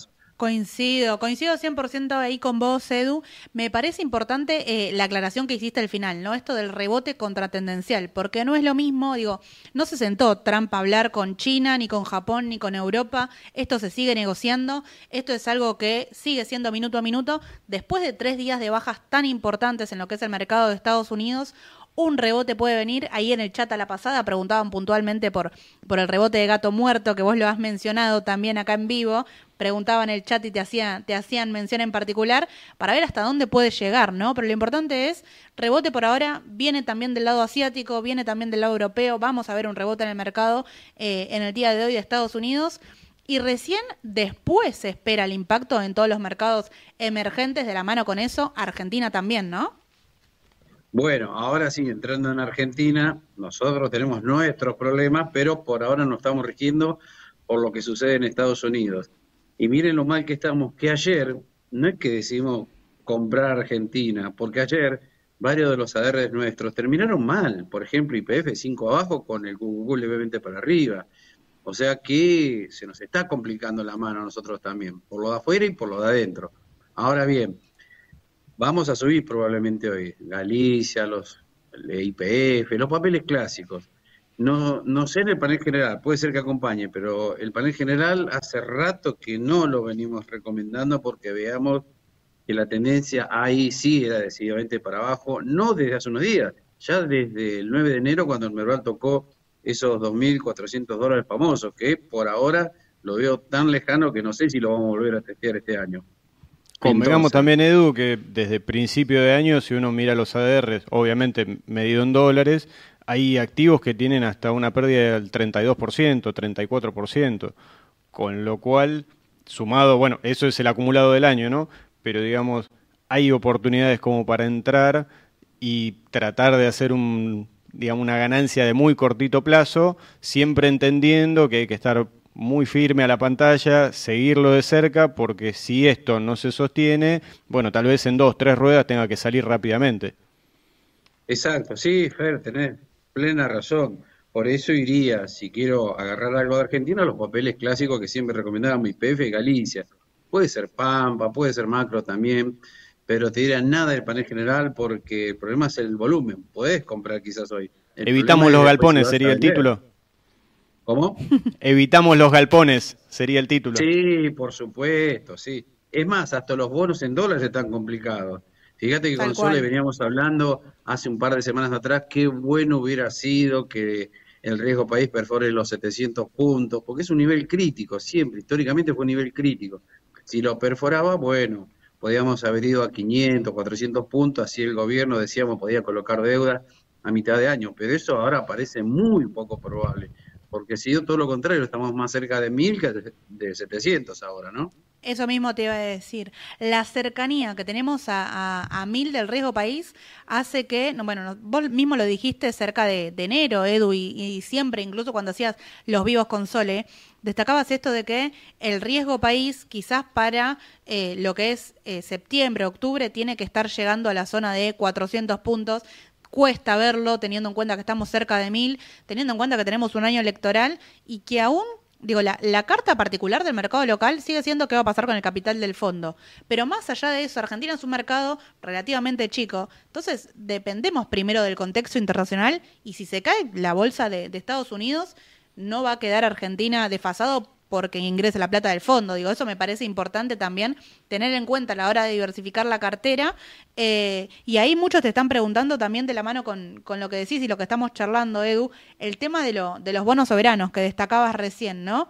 Speaker 1: Coincido, coincido cien por ciento ahí con vos, Edu. Me parece importante eh, la aclaración que hiciste al final, ¿no? Esto del rebote contratendencial, porque no es lo mismo, digo, no se sentó Trump a hablar con China, ni con Japón, ni con Europa, esto se sigue negociando, esto es algo que sigue siendo minuto a minuto. Después de tres días de bajas tan importantes en lo que es el mercado de Estados Unidos, un rebote puede venir. Ahí en el chat a la pasada preguntaban puntualmente por, por el rebote de gato muerto, que vos lo has mencionado también acá en vivo. Preguntaban en el chat y te hacían, te hacían mención en particular para ver hasta dónde puede llegar, ¿no? Pero lo importante es, rebote por ahora, viene también del lado asiático, viene también del lado europeo. Vamos a ver un rebote en el mercado eh, en el día de hoy de Estados Unidos. Y recién después se espera el impacto en todos los mercados emergentes. De la mano con eso, Argentina también, ¿no?
Speaker 3: Bueno, ahora sí, entrando en Argentina, nosotros tenemos nuestros problemas, pero por ahora nos estamos rigiendo por lo que sucede en Estados Unidos. Y miren lo mal que estamos, que ayer, no es que decidimos comprar Argentina, porque ayer varios de los A D Rs nuestros terminaron mal. Por ejemplo, I P F cinco abajo con el Google B veinte para arriba. O sea que se nos está complicando la mano a nosotros también, por lo de afuera y por lo de adentro. Ahora bien, vamos a subir probablemente hoy Galicia, los I P F, los papeles clásicos. No, no sé en el panel general, puede ser que acompañe, pero el panel general hace rato que no lo venimos recomendando porque veamos que la tendencia ahí sí era decididamente para abajo, no desde hace unos días, ya desde el nueve de enero cuando el Merval tocó esos dos mil cuatrocientos dólares famosos, que por ahora lo veo tan lejano que no sé si lo vamos a volver a testear este año.
Speaker 2: Convengamos también, Edu, que desde principio de año, si uno mira los A D Rs, obviamente medido en dólares, hay activos que tienen hasta una pérdida del treinta y dos por ciento, treinta y cuatro por ciento, con lo cual, sumado, bueno, eso es el acumulado del año, ¿no? Pero digamos, hay oportunidades como para entrar y tratar de hacer un, digamos, una ganancia de muy cortito plazo, siempre entendiendo que hay que estar muy firme a la pantalla, seguirlo de cerca, porque si esto no se sostiene, bueno, tal vez en dos, tres ruedas tenga que salir rápidamente.
Speaker 3: Exacto, sí, Fer, tenés plena razón. Por eso iría, si quiero agarrar algo de Argentina, los papeles clásicos que siempre recomendábamos, I P F y Galicia. Puede ser Pampa, puede ser Macro también, pero te diría nada del panel general porque el problema es el volumen. Podés comprar quizás hoy. El
Speaker 2: Evitamos los galpones, sería el título.
Speaker 3: ¿Cómo?
Speaker 2: Evitamos los galpones, sería el título.
Speaker 3: Sí, por supuesto, sí. Es más, hasta los bonos en dólares están complicados. Fíjate que con Sole veníamos hablando hace un par de semanas atrás, qué bueno hubiera sido que el riesgo país perfore los setecientos puntos, porque es un nivel crítico, siempre, históricamente fue un nivel crítico. Si lo perforaba, bueno, podíamos haber ido a quinientos, cuatrocientos puntos, así el gobierno, decíamos, podía colocar deuda a mitad de año, pero eso ahora parece muy poco probable, porque si todo lo contrario, estamos más cerca de mil que de setecientos ahora, ¿no?
Speaker 1: Eso mismo te iba a decir. La cercanía que tenemos a, a, a mil del riesgo país hace que, no, bueno, no, vos mismo lo dijiste cerca de, de enero, Edu, y, y siempre, incluso cuando hacías los vivos con Sole, destacabas esto de que el riesgo país quizás para eh, lo que es eh, septiembre, octubre, tiene que estar llegando a la zona de cuatrocientos puntos. Cuesta verlo teniendo en cuenta que estamos cerca de mil, teniendo en cuenta que tenemos un año electoral y que aún... Digo, la, la carta particular del mercado local sigue siendo qué va a pasar con el capital del fondo. Pero más allá de eso, Argentina es un mercado relativamente chico. Entonces, dependemos primero del contexto internacional y si se cae la bolsa de, de Estados Unidos, no va a quedar Argentina desfasado porque ingrese la plata del fondo. Digo, eso me parece importante también tener en cuenta a la hora de diversificar la cartera. Eh, y ahí muchos te están preguntando también de la mano con, con lo que decís y lo que estamos charlando, Edu, el tema de, lo, de los bonos soberanos que destacabas recién, ¿no?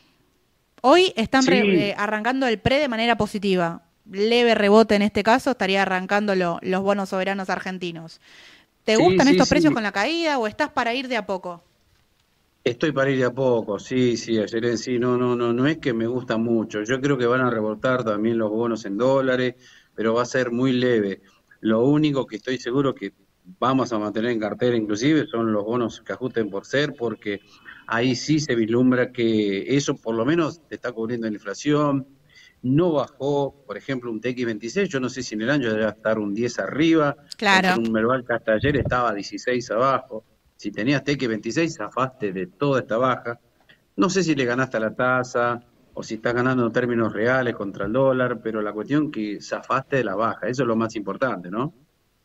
Speaker 1: Hoy están sí. re, eh, arrancando el pre de manera positiva. Leve rebote en este caso, estaría arrancando lo, los bonos soberanos argentinos. ¿Te sí, gustan sí, estos sí. precios con la caída o estás para ir de a poco?
Speaker 3: Estoy para ir de a poco, sí, sí, ayer sí, no, no, no, no es que me gusta mucho. Yo creo que van a rebotar también los bonos en dólares, pero va a ser muy leve. Lo único que estoy seguro que vamos a mantener en cartera inclusive son los bonos que ajusten por ser, porque ahí sí se vislumbra que eso por lo menos te está cubriendo la inflación. No bajó, por ejemplo, un T X veintiséis, yo no sé si en el año debe estar un diez arriba,
Speaker 1: claro.
Speaker 3: Un Merval que hasta ayer estaba dieciséis abajo. Si tenías T X veintiséis, zafaste de toda esta baja. No sé si le ganaste a la tasa, o si estás ganando en términos reales contra el dólar, pero la cuestión que zafaste de la baja, eso es lo más importante, ¿no?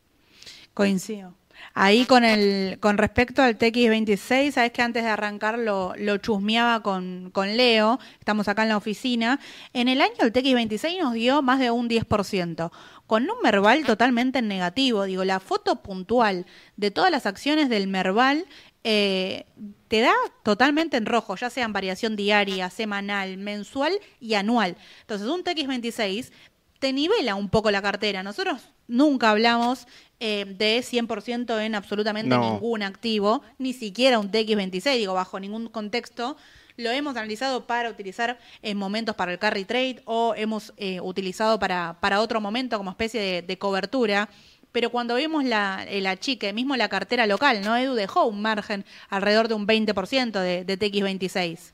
Speaker 1: Coincido. Ahí con el con respecto al T X veintiséis, sabes que antes de arrancar lo, lo chusmeaba con, con Leo, estamos acá en la oficina. En el año el T X veintiséis nos dio más de un diez por ciento, con un Merval totalmente en negativo. Digo, la foto puntual de todas las acciones del Merval eh, te da totalmente en rojo, ya sea en variación diaria, semanal, mensual y anual. Entonces un T X veintiséis te nivela un poco la cartera. Nosotros nunca hablamos eh, de cien por ciento en absolutamente
Speaker 2: No.
Speaker 1: ningún activo, ni siquiera un T X veintiséis, digo, bajo ningún contexto. Lo hemos analizado para utilizar en momentos para el carry trade o hemos eh, utilizado para, para otro momento como especie de, de cobertura. Pero cuando vimos la, la chica, mismo la cartera local, ¿no? Edu dejó un margen alrededor de un veinte por ciento de, de T X veintiséis.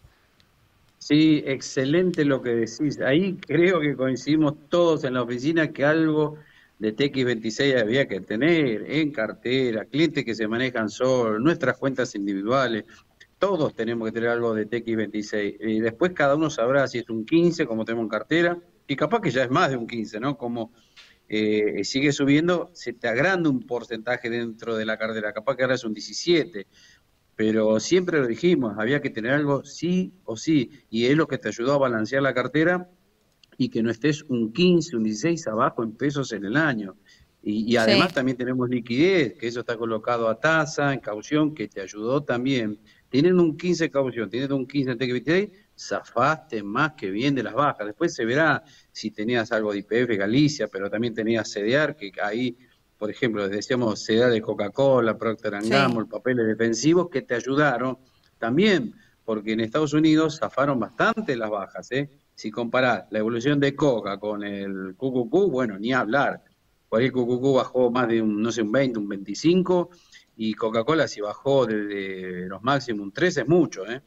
Speaker 3: Sí, excelente lo que decís. Ahí creo que coincidimos todos en la oficina que algo de T X veintiséis había que tener en cartera, clientes que se manejan solos, nuestras cuentas individuales. Todos tenemos que tener algo de T X veintiséis. Y después cada uno sabrá si es un quince, como tenemos en cartera, y capaz que ya es más de un quince, ¿no? Como eh, sigue subiendo, se te agranda un porcentaje dentro de la cartera, capaz que ahora es un diecisiete. Pero siempre lo dijimos, había que tener algo sí o sí, y es lo que te ayudó a balancear la cartera y que no estés un quince, un dieciséis abajo en pesos en el año. Y, y además
Speaker 1: Sí.
Speaker 3: también tenemos liquidez, que eso está colocado a tasa, en caución, que te ayudó también. Teniendo un quince caución, teniendo un quince en T X veintiséis, zafaste más que bien de las bajas. Después se verá si tenías algo de I P F Galicia, pero también tenías C D R, que ahí, por ejemplo, decíamos C D R de Coca-Cola, Procter and
Speaker 1: Sí.
Speaker 3: Gamble, papeles defensivos que te ayudaron también, porque en Estados Unidos zafaron bastante las bajas, ¿eh? Si comparás la evolución de Coca con el Q Q Q, bueno, ni hablar. Por ahí el Q Q Q bajó más de un, no sé, un veinte, un veinticinco, y Coca-Cola si bajó desde los máximos un trece es mucho, ¿eh?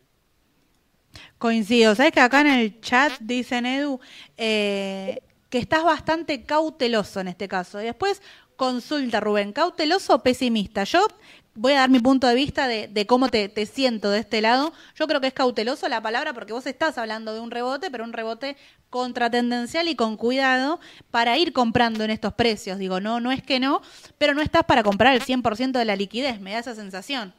Speaker 1: Coincido. ¿Sabes que acá en el chat dicen, Edu, eh, que estás bastante cauteloso en este caso? Y después consulta, Rubén, ¿cauteloso o pesimista? Yo voy a dar mi punto de vista de, de cómo te, te siento de este lado. Yo creo que es cauteloso la palabra porque vos estás hablando de un rebote, pero un rebote contratendencial y con cuidado para ir comprando en estos precios. Digo, no, no es que no, pero no estás para comprar el cien por ciento de la liquidez, me da esa sensación.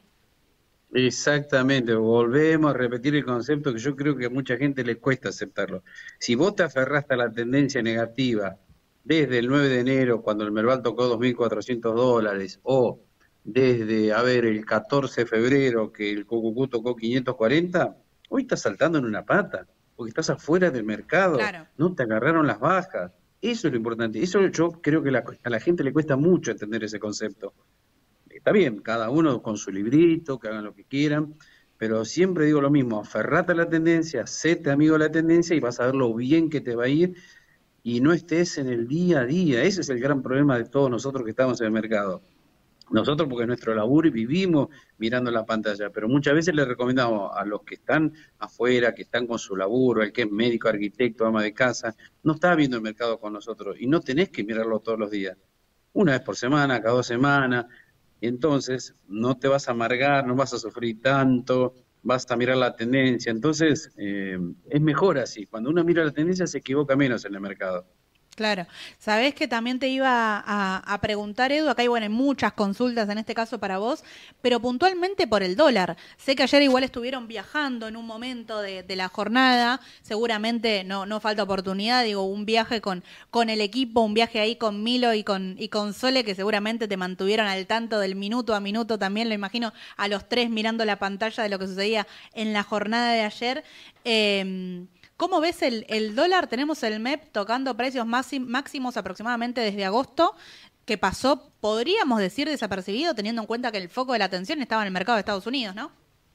Speaker 3: Exactamente, volvemos a repetir el concepto que yo creo que a mucha gente le cuesta aceptarlo. Si vos te aferraste a la tendencia negativa desde el nueve de enero, cuando el Merval tocó dos mil cuatrocientos dólares, o desde, a ver, el catorce de febrero, que el Q Q Q tocó quinientos cuarenta, hoy estás saltando en una pata, porque estás afuera del mercado,
Speaker 1: Claro.
Speaker 3: no te agarraron las bajas. Eso es lo importante. Eso yo creo que la- a la gente le cuesta mucho entender ese concepto. Está bien, cada uno con su librito, que hagan lo que quieran, pero siempre digo lo mismo, aferrate a la tendencia, séte amigo de la tendencia y vas a ver lo bien que te va a ir y no estés en el día a día. Ese es el gran problema de todos nosotros que estamos en el mercado. Nosotros porque es nuestro laburo y vivimos mirando la pantalla, pero muchas veces le recomendamos a los que están afuera, que están con su laburo, el que es médico, arquitecto, ama de casa, no está viendo el mercado con nosotros y no tenés que mirarlo todos los días. Una vez por semana, cada dos semanas. Entonces, no te vas a amargar, no vas a sufrir tanto, vas a mirar la tendencia. Entonces, eh, es mejor así. Cuando uno mira la tendencia, se equivoca menos en el mercado.
Speaker 1: Claro. Sabés que también te iba a, a preguntar, Edu, acá hay, bueno, hay muchas consultas en este caso para vos, pero puntualmente por el dólar. Sé que ayer igual estuvieron viajando en un momento de, de la jornada, seguramente no, no falta oportunidad, digo, un viaje con, con el equipo, un viaje ahí con Milo y con, y con Sole, que seguramente te mantuvieron al tanto del minuto a minuto también, lo imagino, a los tres mirando la pantalla de lo que sucedía en la jornada de ayer. Eh, ¿Cómo ves el, el dólar? Tenemos el M E P tocando precios máxim, máximos aproximadamente desde agosto, que pasó, podríamos decir, desapercibido, teniendo en cuenta que el foco de la atención estaba en el mercado de Estados Unidos, ¿no?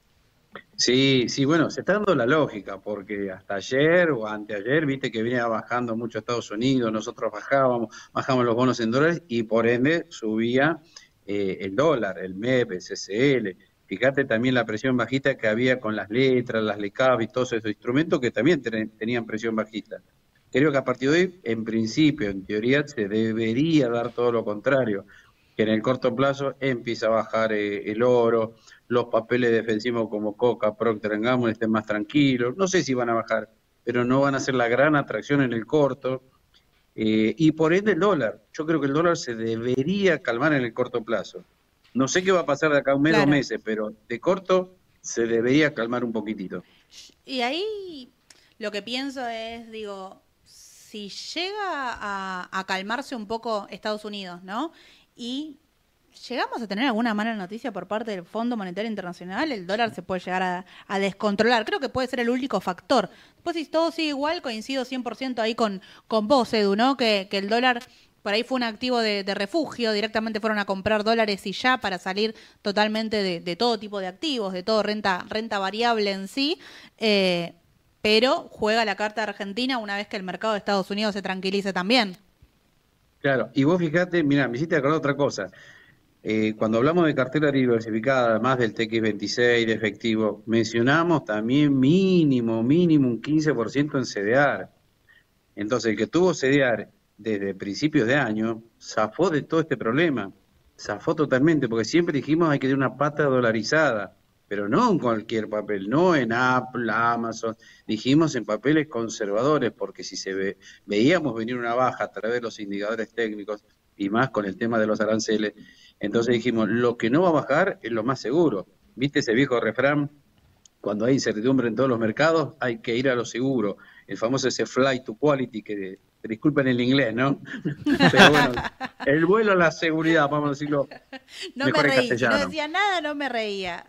Speaker 3: Sí, sí, bueno, se está dando la lógica, porque hasta ayer o anteayer, viste que venía bajando mucho Estados Unidos, nosotros bajábamos, bajamos los bonos en dólares y por ende subía eh, el dólar, el M E P, el C C L. Fíjate también la presión bajista que había con las letras, las L E C A P y todos esos instrumentos que también ten- tenían presión bajista. Creo que a partir de hoy, en principio, en teoría, se debería dar todo lo contrario, que en el corto plazo empieza a bajar eh, el oro, los papeles defensivos como Coca, Procter and Gamble estén más tranquilos. No sé si van a bajar pero no van a ser la gran atracción en el corto. Eh, y por ende el dólar. Yo creo que el dólar se debería calmar en el corto plazo. No sé qué va a pasar de acá a un mes,
Speaker 1: Claro.
Speaker 3: dos meses, pero de corto se debería calmar un poquitito.
Speaker 1: Y ahí lo que pienso es, digo, si llega a, a calmarse un poco Estados Unidos, ¿no? Y llegamos a tener alguna mala noticia por parte del Fondo Monetario Internacional, el dólar se puede llegar a, a descontrolar. Creo que puede ser el único factor. Después, si todo sigue igual, coincido cien por ciento ahí con, con vos, Edu, ¿no? Que, que el dólar por ahí fue un activo de, de refugio, directamente fueron a comprar dólares y ya para salir totalmente de, de todo tipo de activos, de todo renta, renta variable en sí. Eh, pero juega la carta de Argentina una vez que el mercado de Estados Unidos se tranquilice también.
Speaker 3: Claro, y vos fijate, mira, me hiciste acordar otra cosa. Eh, cuando hablamos de cartera diversificada, además del T X veintiséis, de efectivo, mencionamos también mínimo, mínimo un quince por ciento en C D R. Entonces, el que tuvo C D R desde principios de año, zafó de todo este problema. Zafó totalmente, porque siempre dijimos hay que tener una pata dolarizada, pero no en cualquier papel, no en Apple, Amazon, dijimos en papeles conservadores, porque si se ve, veíamos venir una baja a través de los indicadores técnicos y más con el tema de los aranceles, entonces dijimos, lo que no va a bajar es lo más seguro. ¿Viste ese viejo refrán? Cuando hay incertidumbre en todos los mercados, hay que ir a lo seguro. El famoso ese flight to quality, que disculpen el inglés, ¿no? Pero bueno, el vuelo a la seguridad, vamos a decirlo
Speaker 1: no
Speaker 3: mejor
Speaker 1: me
Speaker 3: en
Speaker 1: reí,
Speaker 3: castellano.
Speaker 1: no decía nada, no me reía.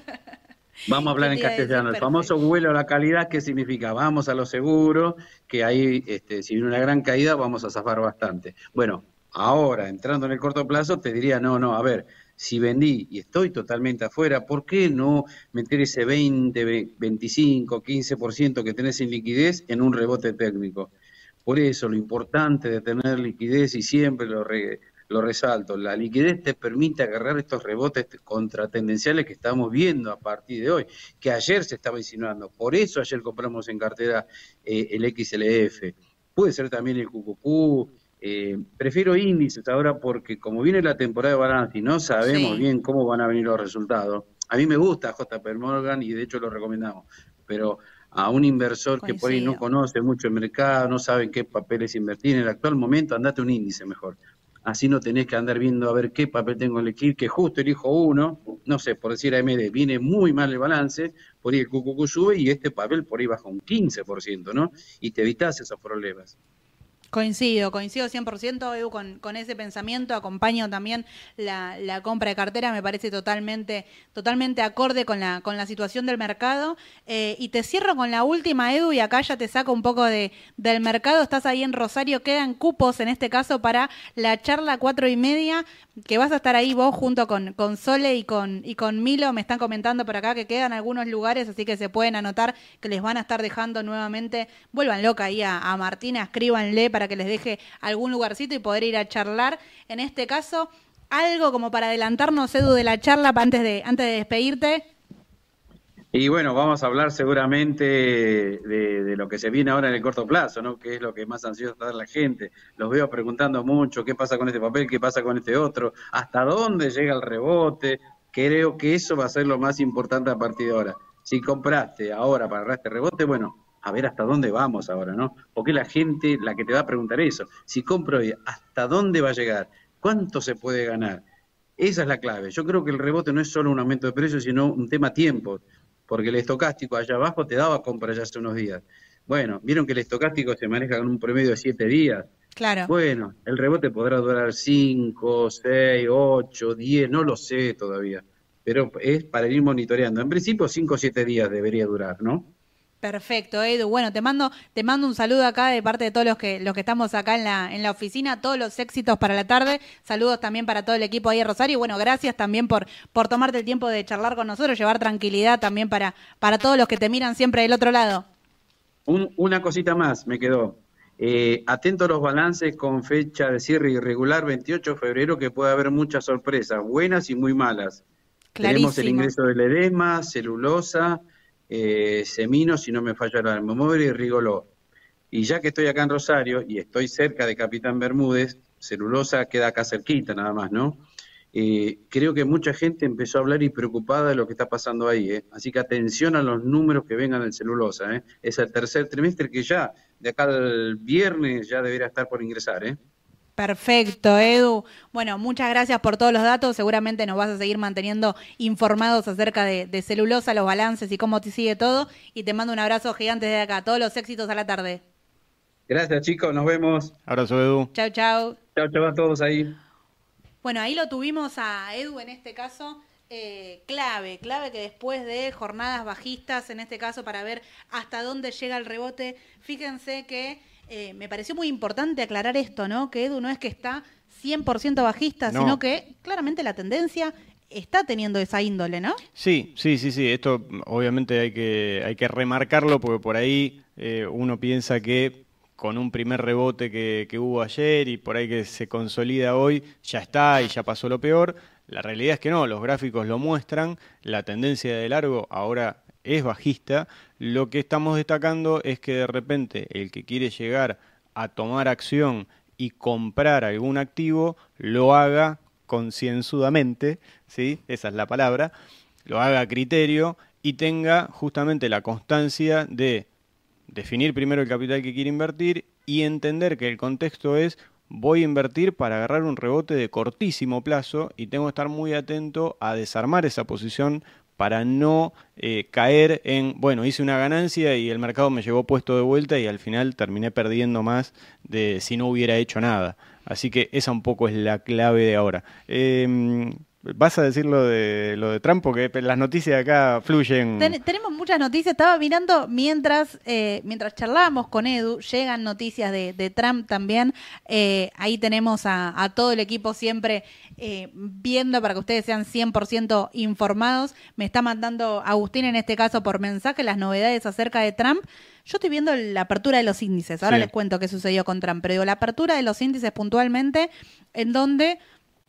Speaker 3: Vamos a hablar en castellano. El famoso vuelo a la calidad, ¿qué significa? Vamos a lo seguro, que ahí, este, si viene una gran caída, vamos a zafar bastante. Bueno, ahora, entrando en el corto plazo, te diría, no, no, a ver, si vendí y estoy totalmente afuera, ¿por qué no meter ese veinte, veinticinco, quince por ciento que tenés en liquidez en un rebote técnico? Por eso, lo importante de tener liquidez, y siempre lo, re, lo resalto, la liquidez te permite agarrar estos rebotes contratendenciales que estamos viendo a partir de hoy, que ayer se estaba insinuando. Por eso ayer compramos en cartera eh, el X L F. Puede ser también el Q Q Q. Eh, prefiero índices ahora porque como viene la temporada de balance y no sabemos
Speaker 1: Sí.
Speaker 3: bien cómo van a venir los resultados, a mí me gusta J P Morgan y de hecho lo recomendamos, pero a un inversor que por ahí no conoce mucho el mercado, no sabe en qué papeles invertir en el actual momento, andate un índice mejor. Así no tenés que andar viendo a ver qué papel tengo en elegir, que justo elijo uno, no sé, por decir A M D, viene muy mal el balance, por ahí el Q Q Q sube y este papel por ahí baja un quince por ciento, ¿no? Y te evitas esos problemas.
Speaker 1: Coincido, coincido cien por ciento, Edu, con, con ese pensamiento. Acompaño también la, la compra de cartera, me parece totalmente totalmente acorde con la con la situación del mercado. Eh, y te cierro con la última, Edu, y acá ya te saco un poco de del mercado. Estás ahí en Rosario, quedan cupos en este caso para la charla cuatro y media, que vas a estar ahí vos junto con, con Sole y con, y con Milo. Me están comentando por acá que quedan algunos lugares, así que se pueden anotar, que les van a estar dejando nuevamente. Vuelvan loca ahí a, a Martina, escríbanle para que les deje algún lugarcito y poder ir a charlar. En este caso, algo como para adelantarnos, Edu, de la charla antes de, antes de despedirte.
Speaker 3: Y bueno, vamos a hablar seguramente de, de lo que se viene ahora en el corto plazo, ¿no? Que es lo que más ansiosa está la gente. Los veo preguntando mucho, ¿qué pasa con este papel? ¿Qué pasa con este otro? ¿Hasta dónde llega el rebote? Creo que eso va a ser lo más importante a partir de ahora. Si compraste ahora para agarrar este rebote, bueno, a ver hasta dónde vamos ahora, ¿no? Porque la gente la que te va a preguntar eso. Si compro hoy, ¿hasta dónde va a llegar? ¿Cuánto se puede ganar? Esa es la clave. Yo creo que el rebote no es solo un aumento de precios, sino un tema tiempo. Porque el estocástico allá abajo te daba compra ya hace unos días. Bueno, vieron que el estocástico se maneja con un promedio de siete días.
Speaker 1: Claro.
Speaker 3: Bueno, el rebote podrá durar cinco, seis, ocho, diez, no lo sé todavía. Pero es para ir monitoreando. En principio cinco o siete días debería durar, ¿no?
Speaker 1: Perfecto, Edu. Bueno, te mando, te mando un saludo acá de parte de todos los que, los que estamos acá en la, en la oficina, todos los éxitos para la tarde. Saludos también para todo el equipo ahí de Rosario. Bueno, gracias también por, por tomarte el tiempo de charlar con nosotros, llevar tranquilidad también para, para todos los que te miran siempre del otro lado.
Speaker 3: Un, una cosita más me quedó. Eh, atento a los balances con fecha de cierre irregular, veintiocho de febrero, que puede haber muchas sorpresas, buenas y muy malas.
Speaker 1: Clarísimo.
Speaker 3: Tenemos el ingreso del edema, celulosa, Eh, Semino, si no me falla la memoria, y Rigoló. Y ya que estoy acá en Rosario y estoy cerca de Capitán Bermúdez, Celulosa queda acá cerquita nada más, ¿no? Eh, creo que mucha gente empezó a hablar y preocupada de lo que está pasando ahí, ¿eh? Así que atención a los números que vengan en celulosa, ¿eh? Es el tercer trimestre que ya, de acá al viernes, ya debería estar por ingresar, ¿eh?
Speaker 1: Perfecto, Edu. Bueno, muchas gracias por todos los datos. Seguramente nos vas a seguir manteniendo informados acerca de, de celulosa, los balances y cómo te sigue todo. Y te mando un abrazo gigante desde acá. Todos los éxitos a la tarde.
Speaker 3: Gracias, chicos. Nos vemos.
Speaker 2: Abrazo, Edu.
Speaker 1: Chau, chau.
Speaker 3: Chao, chao a todos ahí.
Speaker 1: Bueno, ahí lo tuvimos a Edu en este caso. Eh, clave, clave que después de jornadas bajistas, en este caso para ver hasta dónde llega el rebote, fíjense que eh, me pareció muy importante aclarar esto, ¿no? Que Edu no es que está cien por ciento bajista, no. sino que claramente la tendencia está teniendo esa índole, ¿no?
Speaker 2: Sí, sí, sí, sí. Esto obviamente hay que, hay que remarcarlo porque por ahí eh, uno piensa que con un primer rebote que, que hubo ayer y por ahí que se consolida hoy, ya está y ya pasó lo peor. La realidad es que no, los gráficos lo muestran, la tendencia de largo ahora es bajista. Lo que estamos destacando es que de repente el que quiere llegar a tomar acción y comprar algún activo, lo haga concienzudamente, ¿sí? Esa es la palabra, lo haga a criterio y tenga justamente la constancia de definir primero el capital que quiere invertir y entender que el contexto es: voy a invertir para agarrar un rebote de cortísimo plazo y tengo que estar muy atento a desarmar esa posición para no eh, caer en, bueno, hice una ganancia y el mercado me llevó puesto de vuelta y al final terminé perdiendo más de si no hubiera hecho nada. Así que esa un poco es la clave de ahora. Eh, ¿Vas a decir lo de, lo de Trump? Porque las noticias de acá fluyen.
Speaker 1: Ten, tenemos muchas noticias. Estaba mirando mientras eh, mientras charlábamos con Edu, llegan noticias de, de Trump también. Eh, ahí tenemos a, a todo el equipo siempre eh, viendo para que ustedes sean cien por ciento informados. Me está mandando Agustín en este caso por mensaje las novedades acerca de Trump. Yo estoy viendo la apertura de los índices. Ahora sí. Les cuento qué sucedió con Trump. Pero digo, la apertura de los índices puntualmente, en donde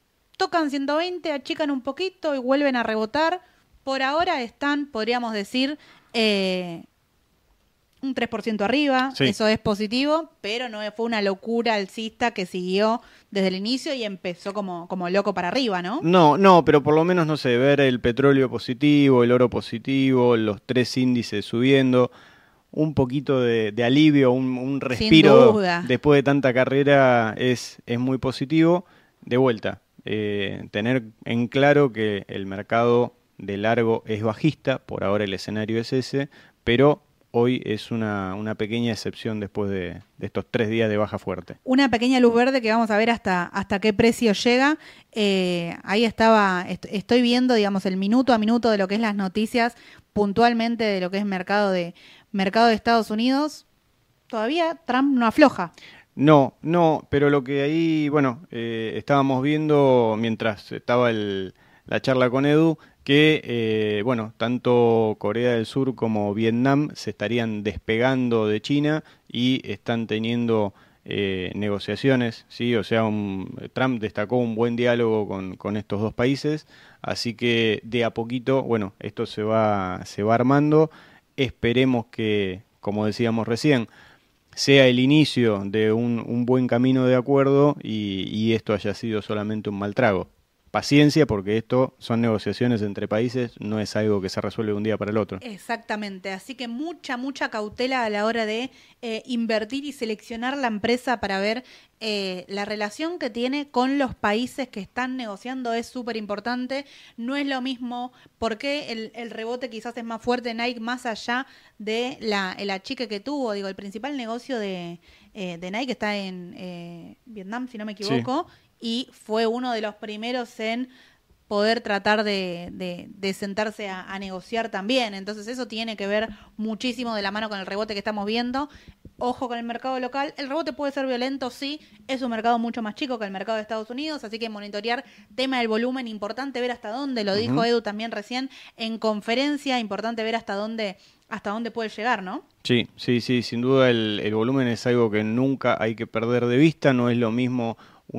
Speaker 1: tocan ciento veinte, achican un poquito y vuelven a rebotar. Por ahora están, podríamos decir, eh, un tres por ciento arriba. Sí. Eso es positivo, pero no fue una locura alcista que siguió desde el inicio y empezó como, como loco para arriba, ¿no?
Speaker 2: No, no, pero por lo menos, no sé, ver el petróleo positivo, el oro positivo, los tres índices subiendo, un poquito de, de alivio, un, un respiro después de tanta carrera es, es muy positivo. De vuelta. Eh, tener en claro que el mercado de largo es bajista, por ahora el escenario es ese, pero hoy es una, una pequeña excepción después de, de estos tres días de baja fuerte.
Speaker 1: Una pequeña luz verde que vamos a ver hasta, hasta qué precio llega. Eh, ahí estaba, est- estoy viendo, digamos, el minuto a minuto de lo que es las noticias puntualmente de lo que es mercado de, mercado de Estados Unidos. Todavía Trump no afloja.
Speaker 2: No, no, pero lo que ahí, bueno, eh, estábamos viendo mientras estaba el, la charla con Edu, que, eh, bueno, tanto Corea del Sur como Vietnam se estarían despegando de China y están teniendo eh, negociaciones, ¿sí? O sea, un, Trump destacó un buen diálogo con, con estos dos países, así que de a poquito, bueno, esto se va, se va armando. Esperemos que, como decíamos recién, sea el inicio de un, un buen camino de acuerdo y, y esto haya sido solamente un mal trago. Paciencia, porque esto son negociaciones entre países, no es algo que se resuelve de un día para el otro.
Speaker 1: Exactamente, así que mucha, mucha cautela a la hora de eh, invertir y seleccionar la empresa para ver eh, la relación que tiene con los países que están negociando es súper importante. No es lo mismo, porque el, el rebote quizás es más fuerte Nike más allá de la el achique que tuvo. Digo, el principal negocio de, eh, de Nike está en eh, Vietnam, si no me equivoco. Sí. Y fue uno de los primeros en poder tratar de, de, de sentarse a, a negociar también. Entonces eso tiene que ver muchísimo de la mano con el rebote que estamos viendo. Ojo con el mercado local. El rebote puede ser violento, sí. Es un mercado mucho más chico que el mercado de Estados Unidos, así que monitorear tema del volumen, importante ver hasta dónde, lo dijo uh-huh. Edu también recién en conferencia, importante ver hasta dónde hasta dónde puede llegar, ¿no?
Speaker 2: Sí, sí, sí, sin duda el, el volumen es algo que nunca hay que perder de vista. No es lo mismo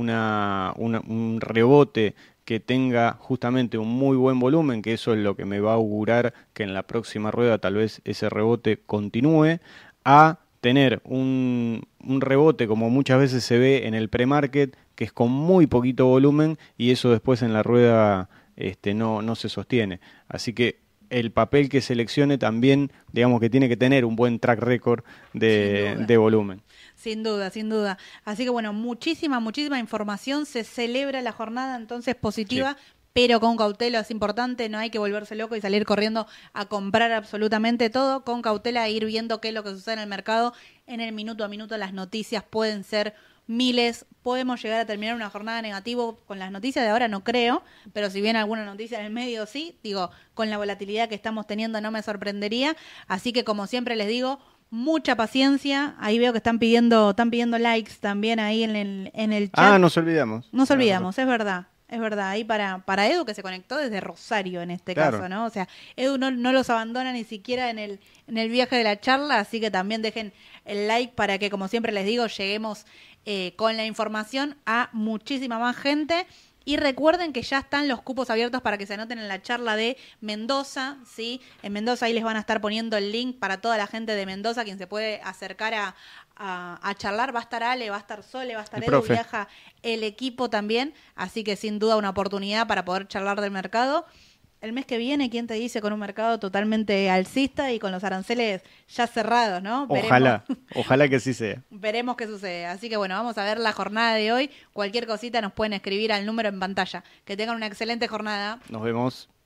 Speaker 2: Una, una, un rebote que tenga justamente un muy buen volumen, que eso es lo que me va a augurar que en la próxima rueda tal vez ese rebote continúe, a tener un, un rebote como muchas veces se ve en el pre-market, que es con muy poquito volumen y eso después en la rueda este, no, no se sostiene. Así que el papel que seleccione también, digamos que tiene que tener un buen track record de, de volumen.
Speaker 1: Sin duda, sin duda. Así que bueno, muchísima, muchísima información. Se celebra la jornada entonces positiva. Sí. Pero con cautela, es importante, no hay que volverse loco y salir corriendo a comprar absolutamente todo. Con cautela e ir viendo qué es lo que sucede en el mercado. En el minuto a minuto las noticias pueden ser miles. Podemos llegar a terminar una jornada negativa con las noticias de ahora, no creo. Pero si viene alguna noticia en el medio, sí. Digo, con la volatilidad que estamos teniendo no me sorprendería. Así que como siempre les digo, mucha paciencia. Ahí veo que están pidiendo están pidiendo likes también ahí en el, en el chat.
Speaker 2: Ah, nos olvidamos.
Speaker 1: Nos olvidamos, es verdad. Es verdad, ahí para, para Edu que se conectó desde Rosario en este claro. caso, ¿no? O sea, Edu no, no los abandona ni siquiera en el, en el viaje de la charla, así que también dejen el like para que, como siempre les digo, lleguemos eh, con la información a muchísima más gente. Y recuerden que ya están los cupos abiertos para que se anoten en la charla de Mendoza, ¿sí? En Mendoza ahí les van a estar poniendo el link para toda la gente de Mendoza, quien se puede acercar a, a, a charlar. Va a estar Ale, va a estar Sole, va a estar
Speaker 2: el
Speaker 1: Edu,
Speaker 2: profe.
Speaker 1: Viaja el equipo también. Así que sin duda una oportunidad para poder charlar del mercado. El mes que viene, ¿quién te dice? Con un mercado totalmente alcista y con los aranceles ya cerrados, ¿no?
Speaker 2: Ojalá, Veremos. ojalá que sí sea.
Speaker 1: Veremos qué sucede. Así que bueno, vamos a ver la jornada de hoy. Cualquier cosita nos pueden escribir al número en pantalla. Que tengan una excelente jornada.
Speaker 2: Nos vemos.